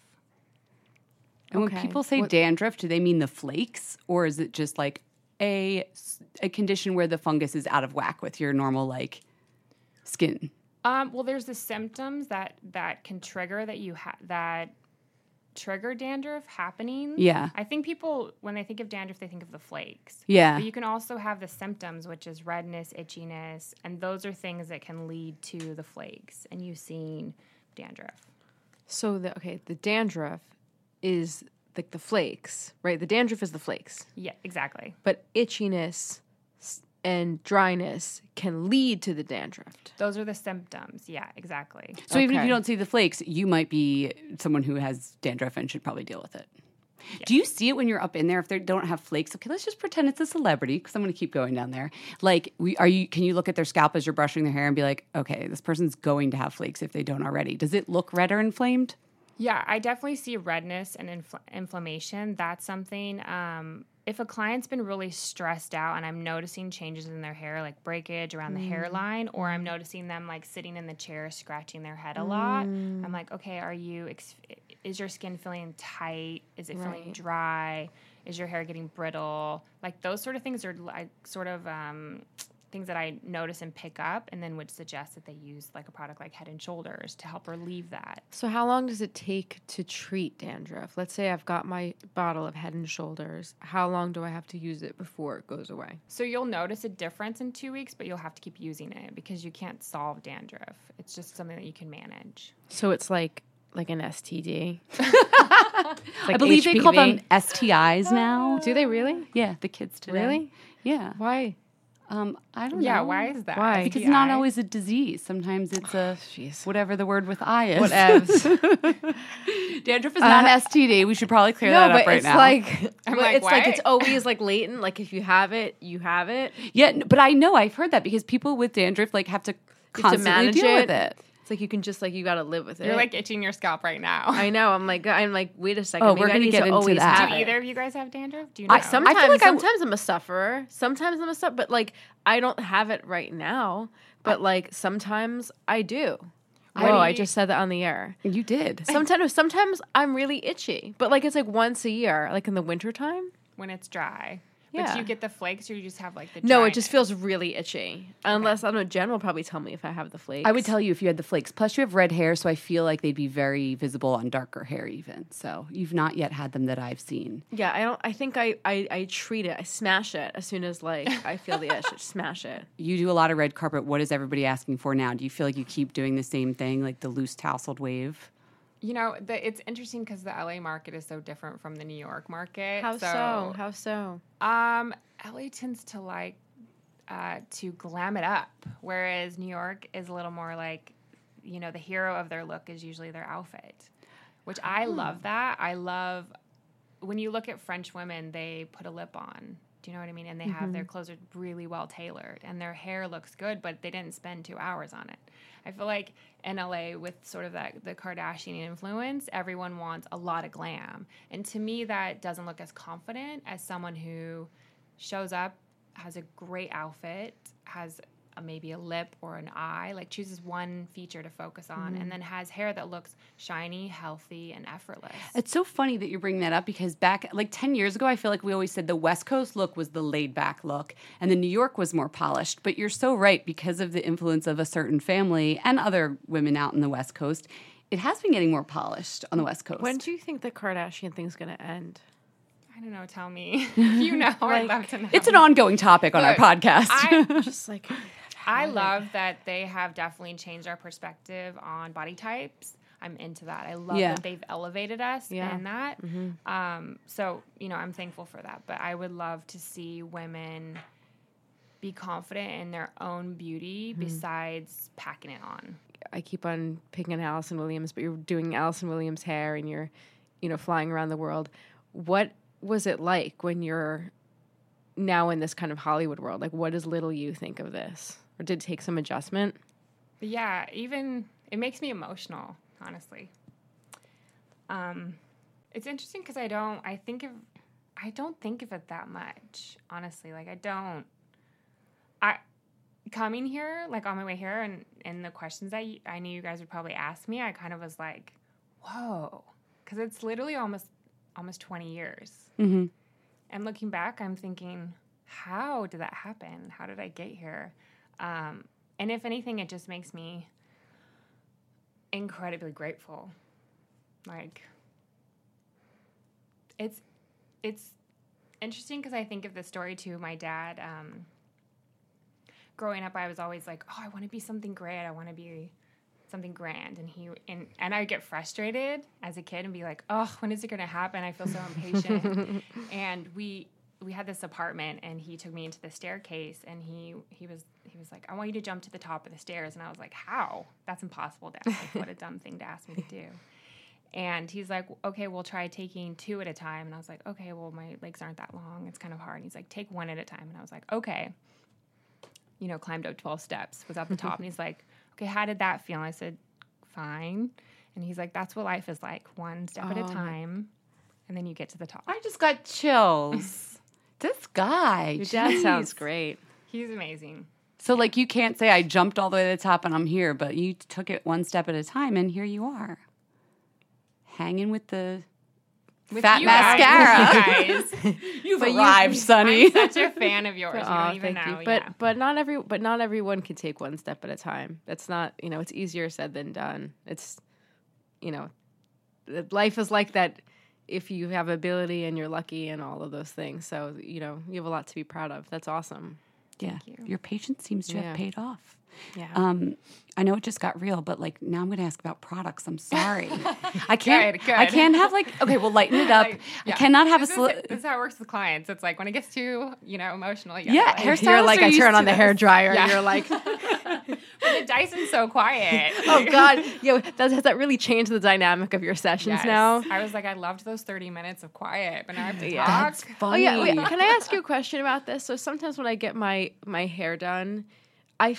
And when people say dandruff, do they mean the flakes, or is it just like a condition where the fungus is out of whack with your normal like skin?
Well, there's the symptoms that can trigger that trigger dandruff happening.
Yeah,
I think people, when they think of dandruff, they think of the flakes.
Yeah,
but you can also have the symptoms, which is redness, itchiness, and those are things that can lead to the flakes and you seeing dandruff.
So the dandruff is like the flakes, right? The dandruff is the flakes.
Yeah, exactly.
But itchiness and dryness can lead to the dandruff.
Those are the symptoms. Yeah, exactly.
So even if you don't see the flakes, you might be someone who has dandruff and should probably deal with it. Yes. Do you see it when you're up in there if they don't have flakes? Okay, let's just pretend it's a celebrity because I'm going to keep going down there. Like, can you look at their scalp as you're brushing their hair and be like, okay, this person's going to have flakes if they don't already? Does it look red or inflamed?
Yeah, I definitely see redness and inflammation. That's something, if a client's been really stressed out and I'm noticing changes in their hair, like breakage around the hairline, or I'm noticing them like sitting in the chair, scratching their head a lot, I'm like, okay, is your skin feeling tight? Is it feeling dry? Is your hair getting brittle? Like those sort of things are like sort of things that I notice and pick up, and then would suggest that they use like a product like Head and Shoulders to help relieve that.
So how long does it take to treat dandruff? Let's say I've got my bottle of Head and Shoulders. How long do I have to use it before it goes away?
So you'll notice a difference in 2 weeks, but you'll have to keep using it because you can't solve dandruff. It's just something that you can manage.
So it's like an STD.
I believe they call them
HPV.
STIs now.
Do they really?
Yeah, the kids today.
Really?
Yeah.
Why?
I don't know.
Yeah, why is that?
Why?
Because it's not always a disease. Sometimes it's a
Jeez.
whatever the word with I is.
Whatevs.
Dandruff is not an STD. We should probably clear that
No,
up
but
right
it's
now.
like it's like
what?
it's always like latent. Like if you have it, you have it.
Yeah, but I know I've heard that because people with dandruff like have to
You have to
constantly
manage
deal with it.
It's like you can just like you got to live with it.
You're like itching your scalp right now.
I know. I'm like wait a second.
Oh,
Maybe
we're
I
gonna
need
get
to
into
always
that.
have
Do
it.
either of you guys have dandruff? Do you know?
Sometimes
I feel like
I'm a sufferer. Sometimes I'm a sufferer, but like I don't have it right now. But like sometimes I do. Whoa, I just said that on the air.
You did.
Sometimes I'm really itchy, but like it's like once a year, like in the wintertime.
when it's dry.
Yeah.
But do you get the flakes or you just have like the
No, it
dryness?
just feels really itchy. Unless, I don't know, Jen will probably tell me if I have the flakes.
I would tell you if you had the flakes. Plus, you have red hair, so I feel like they'd be very visible on darker hair, even. So you've not yet had them that I've seen.
Yeah, I think I treat it. I smash it as soon as like I feel the itch. I smash it.
You do a lot of red carpet. What is everybody asking for now? Do you feel like you keep doing the same thing, like the loose tousled wave?
You know, it's interesting because the LA market is so different from the New York market.
How so? How so?
LA tends to like to glam it up, whereas New York is a little more like, you know, the hero of their look is usually their outfit, which I love that. I love when you look at French women, they put a lip on. Do you know what I mean? And they have their clothes are really well tailored and their hair looks good, but they didn't spend 2 hours on it. I feel like in LA with sort of that the Kardashian influence, everyone wants a lot of glam. And to me, that doesn't look as confident as someone who shows up, has a great outfit, has maybe a lip or an eye, like chooses one feature to focus on, and then has hair that looks shiny, healthy, and effortless.
It's so funny that you're bringing that up because back like 10 years ago, I feel like we always said the West Coast look was the laid back look and the New York was more polished. But you're so right because of the influence of a certain family and other women out in the West Coast. It has been getting more polished on the West Coast.
When do you think the Kardashian thing's going to end?
I don't know, tell me. If you know, I'd love to know.
It's an ongoing topic on our podcast.
I
Just like
I love that they have definitely changed our perspective on body types. I'm into that. I love that they've elevated us in that. So, you know, I'm thankful for that. But I would love to see women be confident in their own beauty besides packing it on.
I keep on picking on Allison Williams, but you're doing Allison Williams' hair and you're, you know, flying around the world. What was it like when you're now in this kind of Hollywood world? Like, what does little you think of this? Or did it take some adjustment?
But yeah, even it makes me emotional, honestly. It's interesting because I don't think of it that much, honestly. Like coming here, like on my way here, and the questions that I knew you guys would probably ask me, I kind of was like, whoa, because it's literally almost 20 years.
Mm-hmm.
And looking back, I'm thinking, how did that happen? How did I get here? And if anything, it just makes me incredibly grateful. Like, it's interesting because I think of the story too. My dad, growing up, I was always like, oh, I want to be something great. I want to be something grand. And I would get frustrated as a kid and be like, oh, when is it going to happen? I feel so impatient. And we had this apartment and he took me into the staircase and he was like, I want you to jump to the top of the stairs. And I was like, how? That's impossible, Dad. Like, what a dumb thing to ask me to do. And he's like, okay, we'll try taking 2 at a time. And I was like, okay, well, my legs aren't that long. It's kind of hard. And he's like, take 1 at a time. And I was like, okay. You know, climbed up 12 steps, was at the top. And he's like, okay, how did that feel? And I said, fine. And he's like, that's what life is like, 1 step at a time. And then you get to the top.
I just got chills. This guy.
Your dad
jeez.
sounds great.
He's amazing.
So, like, you can't say I jumped all the way to the top and I'm here, but you took it 1 step at a time, and here you are, hanging with the
With
fat
you
mascara.
Guys, you guys.
You've arrived, Sonny.
I'm such a fan of yours. You don't even
thank
know.
you.
Yeah.
But not everyone can take one step at a time. That's not, it's easier said than done. It's, life is like that if you have ability and you're lucky and all of those things. So, you have a lot to be proud of. That's awesome.
Yeah. Your patience seems to have paid off.
Yeah.
I know it just got real, but now I'm going to ask about products. I'm sorry. I can't.
Good.
I can't have okay, we'll lighten it up. I cannot have
this is how it works with clients. It's like when it gets too, emotional.
Hairstylists
You're like,
are
I
used
turn
to
on the
this.
hair dryer.
Yeah.
And you're like,
But the Dyson's so quiet.
oh God, has that really changed the dynamic of your sessions
Yes.
now?
I was like, I loved those 30 minutes of quiet, but now I have to talk.
That's
Oh
funny.
yeah, wait, can I ask you a question about this? So sometimes when I get my hair done, I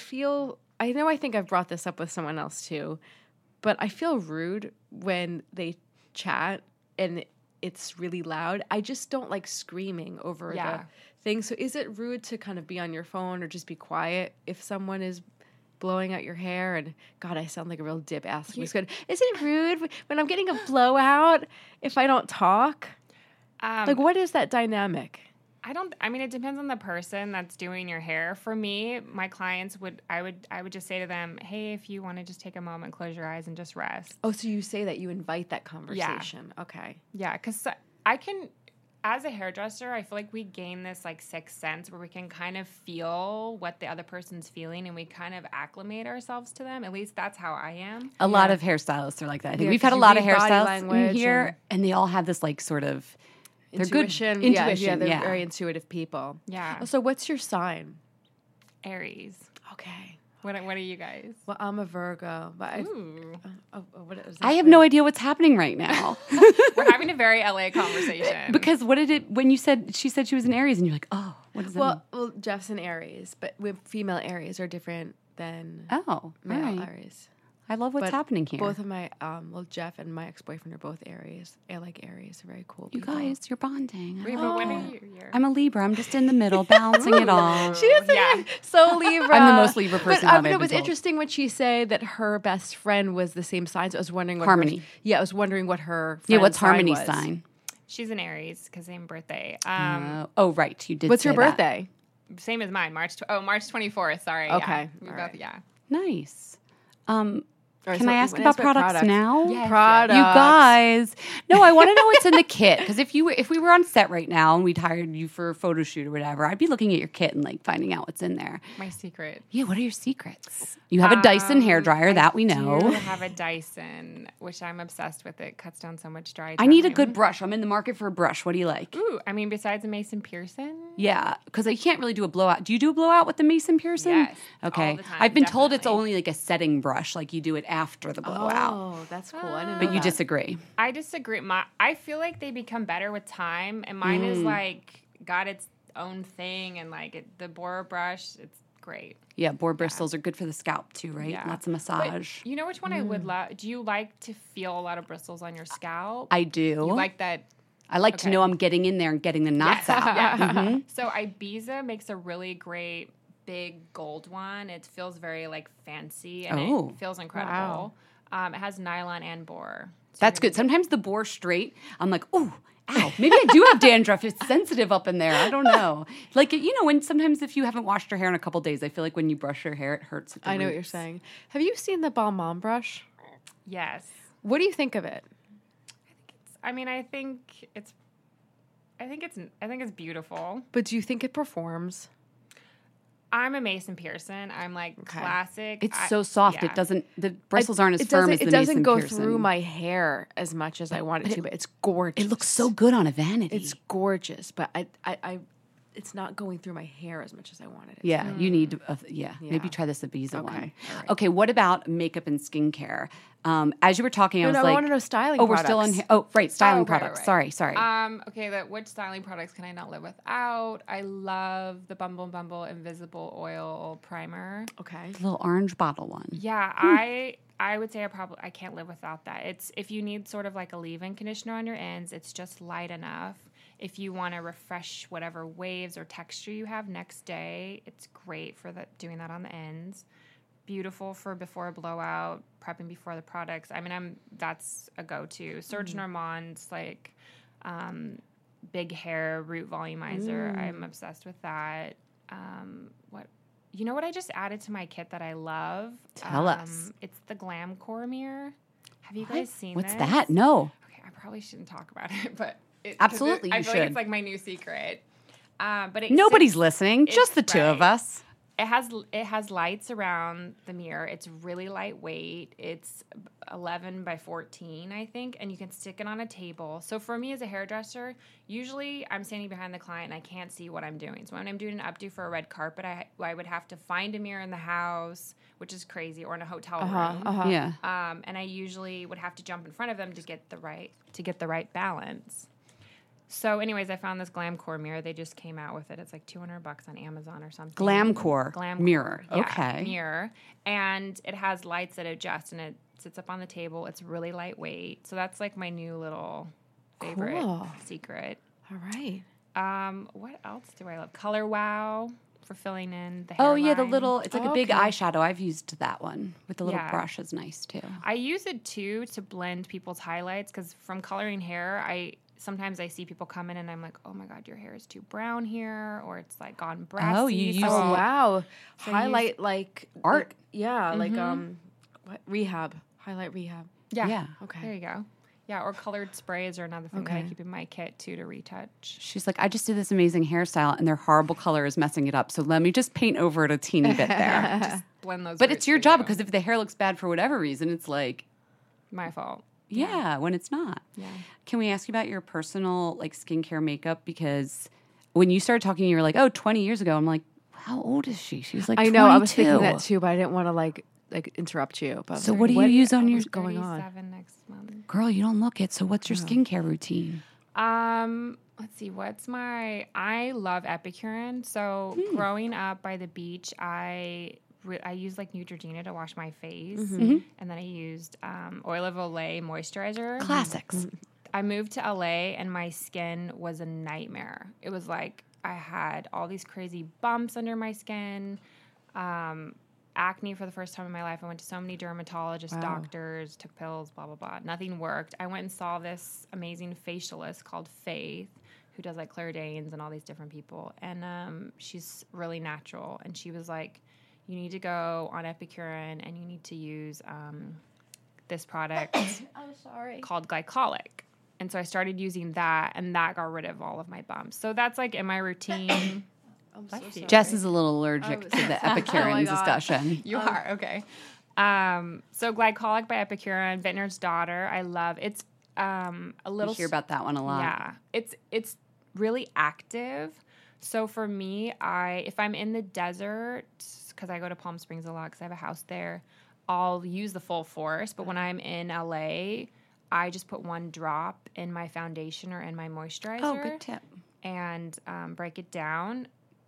think I've brought this up with someone else too, but I feel rude when they chat and it's really loud. I just don't like screaming over the thing. So is it rude to kind of be on your phone or just be quiet if someone is blowing out your hair? And God, I sound like a real dip asking this. Is it rude when I'm getting a blowout if I don't talk? What is that dynamic?
It depends on the person that's doing your hair. For me, my clients I would just say to them, hey, if you want to just take a moment, close your eyes and just rest.
Oh, so you say that you invite that conversation. Yeah. Okay.
Yeah, because I can, as a hairdresser, I feel like we gain this sixth sense where we can kind of feel what the other person's feeling and we kind of acclimate ourselves to them. At least that's how I am.
A lot of hairstylists are like that. I think
Yeah,
we've had a
'cause
lot
you
of
read body
hairstylists in
language
here, and they all have this sort of
Intuition.
They're good intuition.
They're very intuitive people.
Yeah.
So what's your sign?
Aries.
Okay.
What are you guys?
Well, I'm a Virgo. But
Ooh.
what is that?
I have no idea what's happening right now.
We're having a very LA conversation.
Because what did it, when she said she was an Aries, and you're like, oh, what does that mean?
Well, Jeff's an Aries, but female Aries are different than
Oh,
male
all right.
Aries.
I love what's
But
happening here.
Both of my, Jeff and my ex-boyfriend are both Aries. I like Aries. They're very cool
You
people.
guys, you're bonding.
Wait, but what are you?
I'm a Libra. I'm just in the middle, balancing it all.
She is so Libra.
I'm the most Libra person
But
that
it
I've
was
been told.
interesting when she said that her best friend was the same sign. So I was wondering what
Harmony.
I was wondering what her
Yeah,
friend's
what's Harmony's
was.
sign?
She's an Aries because same birthday.
Oh, right. You did
What's
say
her
that.
birthday?
Same as mine. March 24th. Sorry.
Okay.
Yeah. We
All
both.
right.
Yeah.
Nice.
All right,
Can
so
I ask
you wanna
about products now?
Yes.
Products.
You guys. No, I want to know what's in the kit. Because if we were on set right now and we'd hired you for a photo shoot or whatever, I'd be looking at your kit and finding out what's in there.
My secret.
Yeah, what are your secrets? You have a Dyson hairdryer, that we know.
I do have a Dyson, which I'm obsessed with. It cuts down so much dry time.
I need a good brush. I'm in the market for a brush. What do you like?
Ooh, besides a Mason Pearson.
Yeah, because I can't really do a blowout. Do you do a blowout with the Mason Pearson?
Yes,
Okay.
all the time,
I've been told it's
definitely.
only like a setting brush, like you do it after the blowout.
Oh, that's cool. I didn't know
But you
that.
disagree.
I disagree. I feel like they become better with time, and mine is got its own thing, and the boar brush, it's great.
Yeah, boar bristles are good for the scalp too, right?
Yeah.
Lots of massage.
But you know which one I would love? Do you like to feel a lot of bristles on your scalp?
I do.
You like that?
I like to
okay.
know I'm getting in there and getting the knots
Yes.
out.
Yeah. So Ibiza makes a really great big gold one. It feels very fancy and
Oh.
it feels incredible. It has nylon and boar. So
That's
you're
good. Sometimes the boar straight, I'm like, oh, ow, maybe I do have dandruff. It's sensitive up in there. I don't know. When sometimes if you haven't washed your hair in a couple days, I feel like when you brush your hair, it hurts. At the
I know what you're
roots.
saying. Have you seen the Balmain brush?
Yes.
What do you think of it?
I think it's beautiful.
But do you think it performs?
I'm a Mason Pearson. I'm classic.
It's so soft.
Yeah.
It doesn't. The bristles aren't as
It
firm
doesn't-
as the
It doesn't
Mason
go
Pearson.
through my hair as much as I want it to, but it's gorgeous.
It looks so good on a vanity.
It's gorgeous, but I it's not going through my hair as much as I wanted it.
Yeah, you need. Maybe try this Ibiza one. Okay, what about makeup and skincare? As you were talking, I was
I
like,
want to know styling.
oh, we're still on.
products.
Oh, right, styling
right,
products.
right.
Sorry.
Okay, which styling products can I not live without? I love the Bumble and Bumble Invisible Oil Primer.
Okay.
The little orange bottle one.
Yeah, I would say I can't live without that. It's if you need sort of like a leave-in conditioner on your ends, it's just light enough. If you want to refresh whatever waves or texture you have next day, it's great for doing that on the ends. Beautiful for before a blowout, prepping before the products. That's a go-to. Serge Normand's Big Hair Root Volumizer. I'm obsessed with that. What I just added to my kit that I love?
Tell us.
It's the Glamcore mirror. Have you guys seen
What's
this?
that? No.
Okay, I probably shouldn't talk about it, but
Absolutely,
I
you
feel like
should.
it's like my new secret. But
Nobody's listening. Just the two of
right.
us.
It has lights around the mirror. It's really lightweight. It's 11 by 14, I think, and you can stick it on a table. So for me as a hairdresser, usually I'm standing behind the client and I can't see what I'm doing. So when I'm doing an updo for a red carpet, I would have to find a mirror in the house, which is crazy, or in a hotel room.
Yeah.
And I usually would have to jump in front of them to get the right balance. So, anyways, I found this Glamcore mirror. They just came out with it. It's like $200 on Amazon or something.
Glamcore mirror.
Yeah,
Okay.
mirror. And it has lights that adjust, and it sits up on the table. It's really lightweight. So that's like my new little favorite secret.
All right.
What else do I love? Color Wow for filling in the hairline.
Oh, yeah, it's like a big eyeshadow. I've used that one with the little
Yeah.
brush. Is nice, too.
I use it, too, to blend people's highlights because from coloring hair, sometimes I see people come in and I'm like, oh my God, your hair is too brown here, or it's like gone brassy.
Oh, you use
Oh, wow.
So
Highlight like
art.
Like what? Rehab. Highlight rehab.
Yeah.
Okay.
There you go. Yeah, or colored sprays are another thing that I keep in my kit, too, to retouch.
She's like, I just did this amazing hairstyle, and their horrible color is messing it up. So let me just paint over it a teeny bit there.
Just blend those
But
roots
it's your
for
job
you.
because if the hair looks bad for whatever reason, it's like,
My fault.
yeah, when it's not.
Yeah.
Can we ask you about your personal like skincare makeup? Because when you started talking, you were like, oh, 20 years ago. I'm like, how old is she? She was like,
I know. I was
22.
thinking that too, but I didn't want to like interrupt you. But
So what do you use on your
what's going on?
37 next month.
Girl, you don't look it. So what's your skincare routine?
Let's see. I love Epicurean. So growing up by the beach, I used like Neutrogena to wash my face, and then I used Oil of Olay moisturizer.
Classics.
I moved to LA and my skin was a nightmare. It was like I had all these crazy bumps under my skin, acne for the first time in my life. I went to so many dermatologists, doctors, took pills, blah, blah, blah. Nothing worked. I went and saw this amazing facialist called Faith, who does like Claire Danes and all these different people. And she's really natural. And she was like, you need to go on Epicurean and you need to use this product called Glycolic. And so I started using that, and that got rid of all of my bumps. So that's like in my routine.
Jess is a little allergic to the Epicurean discussion.
You are, okay. So Glycolic by Epicurean, Vintner's Daughter, I love. It's a little...
You hear about that one a lot.
Yeah. It's really active. So for me, if I'm in the desert, because I go to Palm Springs a lot because I have a house there, I'll use the full force. But when I'm in LA, I just put one drop in my foundation or in my moisturizer.
Oh, good tip.
And break it down.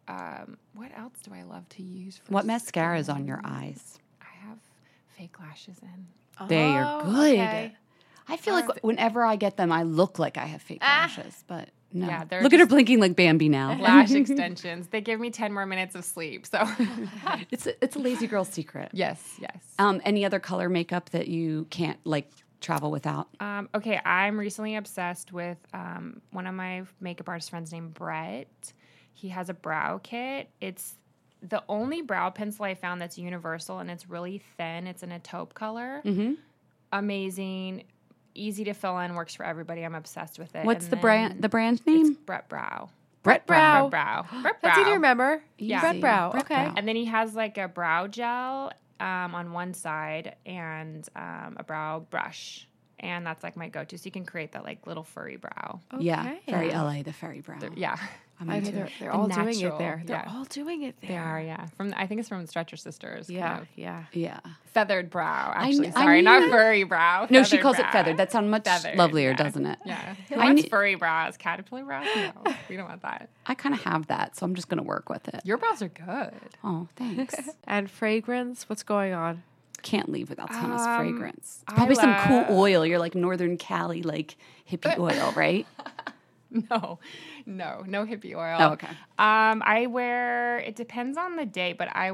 What else do I love to use for
What mascara is on your eyes?
I have fake lashes in.
They are good.
okay.
I feel like whenever I get them, I look like I have fake lashes, but no.
Yeah, they're
look at her
just-
blinking like Bambi now.
Lash extensions. They give me 10 more minutes of sleep. So
It's a lazy girl secret.
yes.
Any other color makeup that you can't like travel without?
Okay, I'm recently obsessed with one of my makeup artist friends named Brett. He has a brow kit. It's the only brow pencil I found that's universal, and it's really thin. It's in a taupe color.
Mm-hmm.
Amazing. Easy to fill in. Works for everybody. I'm obsessed with it.
What's
And
the brand?
then
The brand
It's
name?
Brett Brow.
Brett Brow.
Brett Brow. Brett
That's easy to
Brow.
remember.
Yeah.
Brett Brow.
Brett
Okay.
Brow.
And then he has like a brow gel on one side and a brow brush. And that's like my go-to. So you can create that like little furry brow.
Yeah, very
Yeah.
LA, the fairy brow.
Yeah.
I'm
I
into
think
it.
they're all doing it
natural,
there. They're
yeah.
all doing it there.
They are, yeah. I think it's from the Stretcher Sisters. kind
Yeah,
of.
yeah.
Yeah.
Feathered brow, actually.
I
Sorry,
knew
not
that.
furry brow.
No, she
feathered
calls it
brow.
feathered. That sounds much
Feathered,
lovelier,
yeah.
doesn't it?
Yeah. Who
I
wants
knew-
furry brows? Caterpillar brows? No, we don't want that.
I kind of have that, so I'm just going to work with it.
Your brows are good.
Oh, thanks.
And fragrance, what's going on?
Can't leave without Tana's fragrance.
I
Probably some cool
love-
oil. You're like Northern Cali, like hippie oil, right?
No hippie oil.
Oh, okay.
I wear, it depends on the day, but I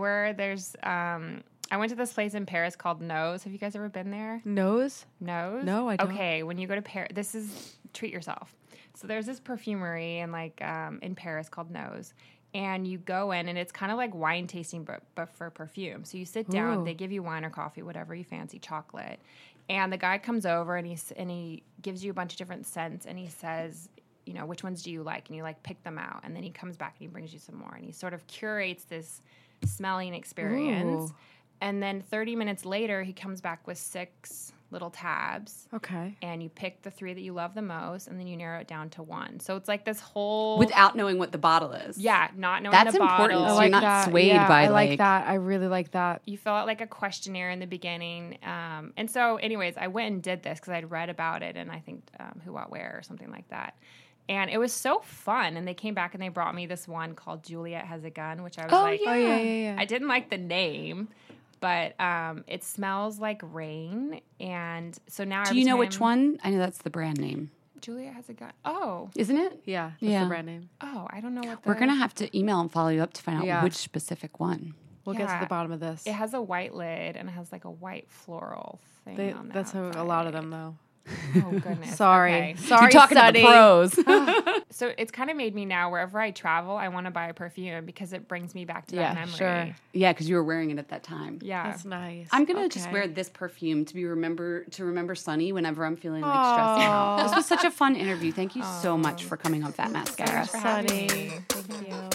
went to this place in Paris called Nose. Have you guys ever been there?
Nose?
Nose?
No, I don't.
Okay, when you go to Paris, treat yourself. So there's this perfumery in Paris called Nose. And you go in, and it's kind of like wine tasting, but for perfume. So you sit down, they give you wine or coffee, whatever you fancy, chocolate. And the guy comes over, and he gives you a bunch of different scents, and he says, you know, which ones do you like? And you pick them out. And then he comes back and he brings you some more. And he sort of curates this smelling experience. Ooh. And then 30 minutes later, he comes back with 6 little tabs.
Okay.
And you pick the 3 that you love the most, and then you narrow it down to 1. So it's like this whole...
Without knowing what the bottle is.
Yeah, not knowing
That's
the bottle.
important. So you're not swayed by
I like that. I really like that.
You fill out like a questionnaire in the beginning. And so anyways, I went and did this because I'd read about it, and I think Who, What, Where or something like that. And it was so fun. And they came back and they brought me this one called Juliet Has a Gun, which I was
yeah.
I didn't like the name. But it smells like rain, and so now...
Do you know which one? I know that's the brand name.
Julia Has a Gun. Oh.
Isn't it?
Yeah, that's the brand name.
Oh, I don't know what
We're going to have to email and follow you up to find out which specific one.
We'll get to the bottom of this.
It has a white lid, and it has like a white floral thing on
That's a lot of them, though.
Oh, goodness.
Sorry.
Okay.
Sorry,
you're talking
Sunny.
to the pros.
So it's kind of made me now, wherever I travel, I want to buy a perfume because it brings me back to that memory.
Sure.
Yeah, because you were wearing it at that time.
Yeah.
That's nice.
I'm going to just wear this perfume to remember Sunny whenever I'm feeling like stressed out. This was such a fun interview. Thank you so much for coming on Fat Mascara.
Thanks for having me. Thank you.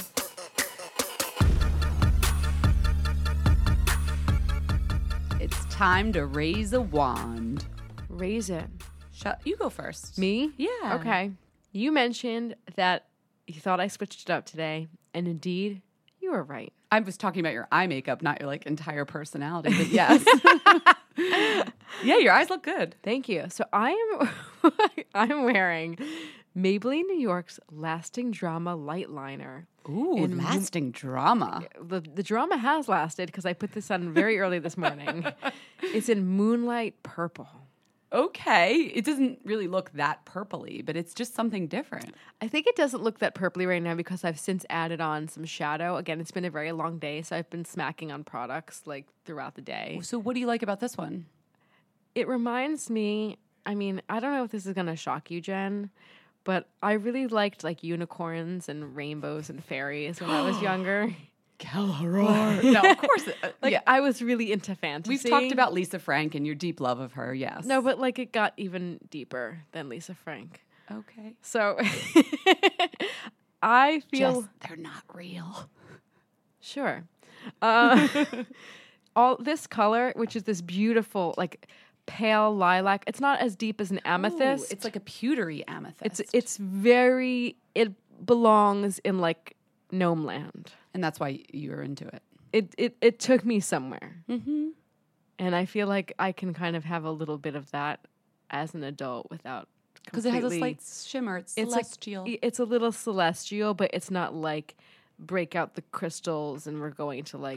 It's time to raise a wand.
Raisin.
You go first.
Me?
Yeah.
Okay. You mentioned that you thought I switched it up today, and indeed, you were right.
I was talking about your eye makeup, not your entire personality, but yes. Yeah, your eyes look good.
Thank you. So I'm wearing Maybelline New York's Lasting Drama Light Liner.
Ooh, lasting drama.
The drama has lasted because I put this on very early this morning. It's in Moonlight Purple.
Okay. It doesn't really look that purpley, but it's just something different.
I think it doesn't look that purpley right now because I've since added on some shadow. Again, it's been a very long day, so I've been smacking on products throughout the day.
So what do you like about this one?
It reminds me, I don't know if this is going to shock you, Jen, but I really liked unicorns and rainbows and fairies when I was younger.
Kelleroy. No, of course.
I was really into fantasy.
We've talked about Lisa Frank and your deep love of her, yes.
No, but it got even deeper than Lisa Frank.
Okay.
So I feel...
Jess, they're not real.
Sure. All this color, which is this beautiful, pale lilac. It's not as deep as an amethyst.
Ooh, it's like a pewtery amethyst.
It belongs in gnome land.
And that's why you're into it.
It took me somewhere.
Mm-hmm.
And I feel like I can kind of have a little bit of that as an adult without
because it has a slight shimmer. It's celestial.
It's a little celestial, but it's not break out the crystals and we're going to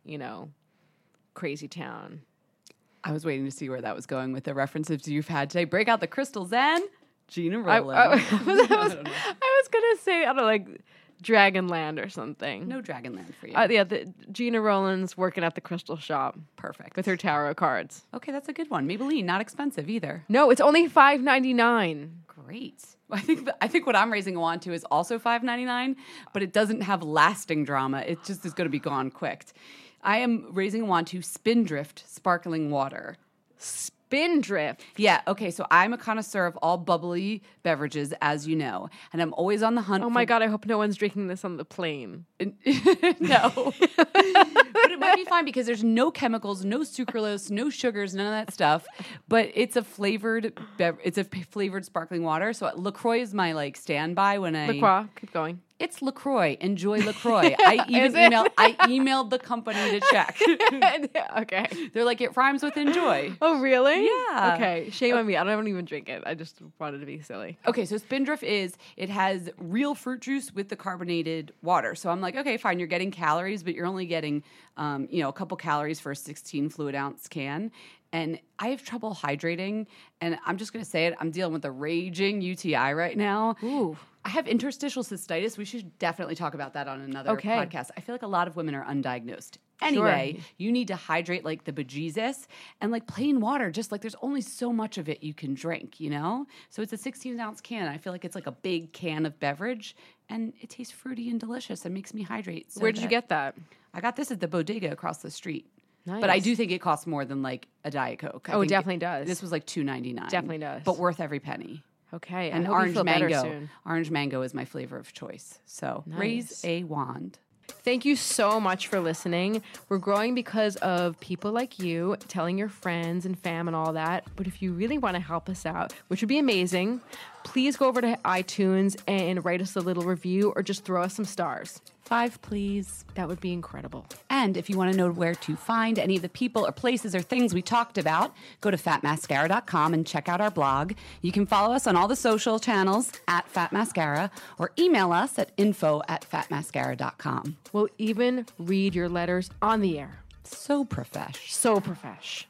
crazy town.
I was waiting to see where that was going with the references you've had today. Break out the crystals and Gina Rowland. I was
going to say, Dragonland or something.
No Dragonland for you.
The Gina Rowland's working at the crystal shop.
Perfect.
With her tarot cards.
Okay, that's a good one. Maybelline, not expensive either.
No, it's only $5.99.
Great. I think what I'm raising a wand to is also $5.99, but it doesn't have lasting drama. It just is going to be gone quick. I am raising a wand to Spindrift Sparkling Water.
Spindrift?
Yeah, okay, so I'm a connoisseur of all bubbly beverages, as you know, and I'm always on the hunt
Oh my God, I hope no one's drinking this on the plane.
No. But it might be fine because there's no chemicals, no sucralose, no sugars, none of that stuff, but it's a flavored sparkling water, so LaCroix is my standby when I...
LaCroix, keep going.
It's LaCroix. Enjoy LaCroix. I emailed the company to check.
Okay.
They're like, it rhymes with enjoy.
Oh, really?
Yeah.
Okay. Shame on me. I don't even drink it. I just wanted to be silly.
Okay, so Spindrift it has real fruit juice with the carbonated water. So I'm like, okay, fine, you're getting calories, but you're only getting, a couple calories for a 16 fluid ounce can. And I have trouble hydrating, and I'm just going to say it. I'm dealing with a raging UTI right now.
Ooh.
I have interstitial cystitis. We should definitely talk about that on another podcast. I feel like a lot of women are undiagnosed.
Anyway, you need to hydrate like the bejesus, and like plain water, just like there's only so much of it you can drink, you know? So it's a 16-ounce can. I feel like it's like a big can of beverage, and it tastes fruity and delicious and makes me hydrate. So
Where did you get that?
I got this at the bodega across the street.
Nice.
But I do think it costs more than like a Diet Coke.
It definitely does.
This was like $2.99.
Definitely does.
But worth every penny.
Okay.
And
I hope you
orange
feel better
mango.
soon.
Orange mango is my flavor of choice. So raise a wand.
Thank you so much for listening. We're growing because of people like you telling your friends and fam and all that. But if you really want to help us out, which would be amazing, please go over to iTunes and write us a little review or just throw us some stars.
5, please.
That would be incredible.
And if you want to know where to find any of the people or places or things we talked about, go to fatmascara.com and check out our blog. You can follow us on all the social channels at fatmascara or email us at info@fatmascara.com.
We'll even read your letters on the air.
So profesh.
So profesh.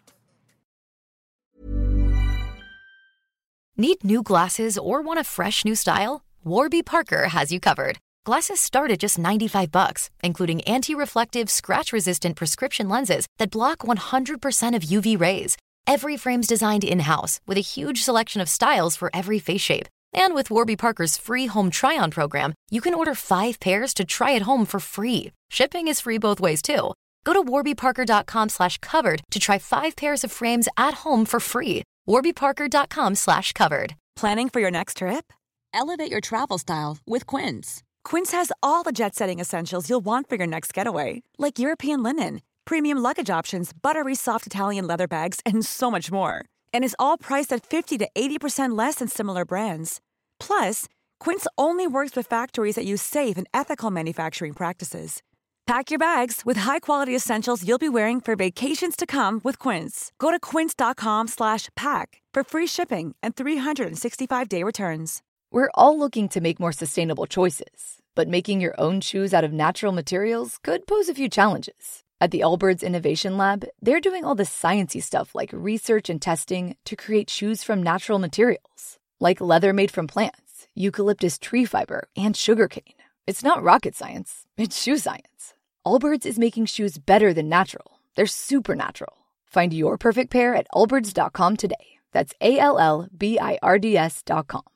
Need new glasses or want a fresh new style? Warby Parker has you covered. Glasses start at just $95, including anti-reflective, scratch-resistant prescription lenses that block 100% of UV rays. Every frame's designed in-house with a huge selection of styles for every face shape. And with Warby Parker's free home try-on program, you can order 5 pairs to try at home for free. Shipping is free both ways, too. Go to warbyparker.com/covered to try 5 pairs of frames at home for free. warbyparker.com/covered.
Planning for your next trip? Elevate your travel style with Quince. Quince has all the jet-setting essentials you'll want for your next getaway, like European linen, premium luggage options, buttery soft Italian leather bags, and so much more. And is all priced at 50 to 80% less than similar brands. Plus, Quince only works with factories that use safe and ethical manufacturing practices. Pack your bags with high-quality essentials you'll be wearing for vacations to come with Quince. Go to quince.com/pack for free shipping and 365-day returns.
We're all looking to make more sustainable choices, but making your own shoes out of natural materials could pose a few challenges. At the Allbirds Innovation Lab, they're doing all the sciencey stuff like research and testing to create shoes from natural materials, like leather made from plants, eucalyptus tree fiber, and sugarcane. It's not rocket science, it's shoe science. Allbirds is making shoes better than natural. They're super natural. Find your perfect pair at allbirds.com today. That's ALLBIRDS.com.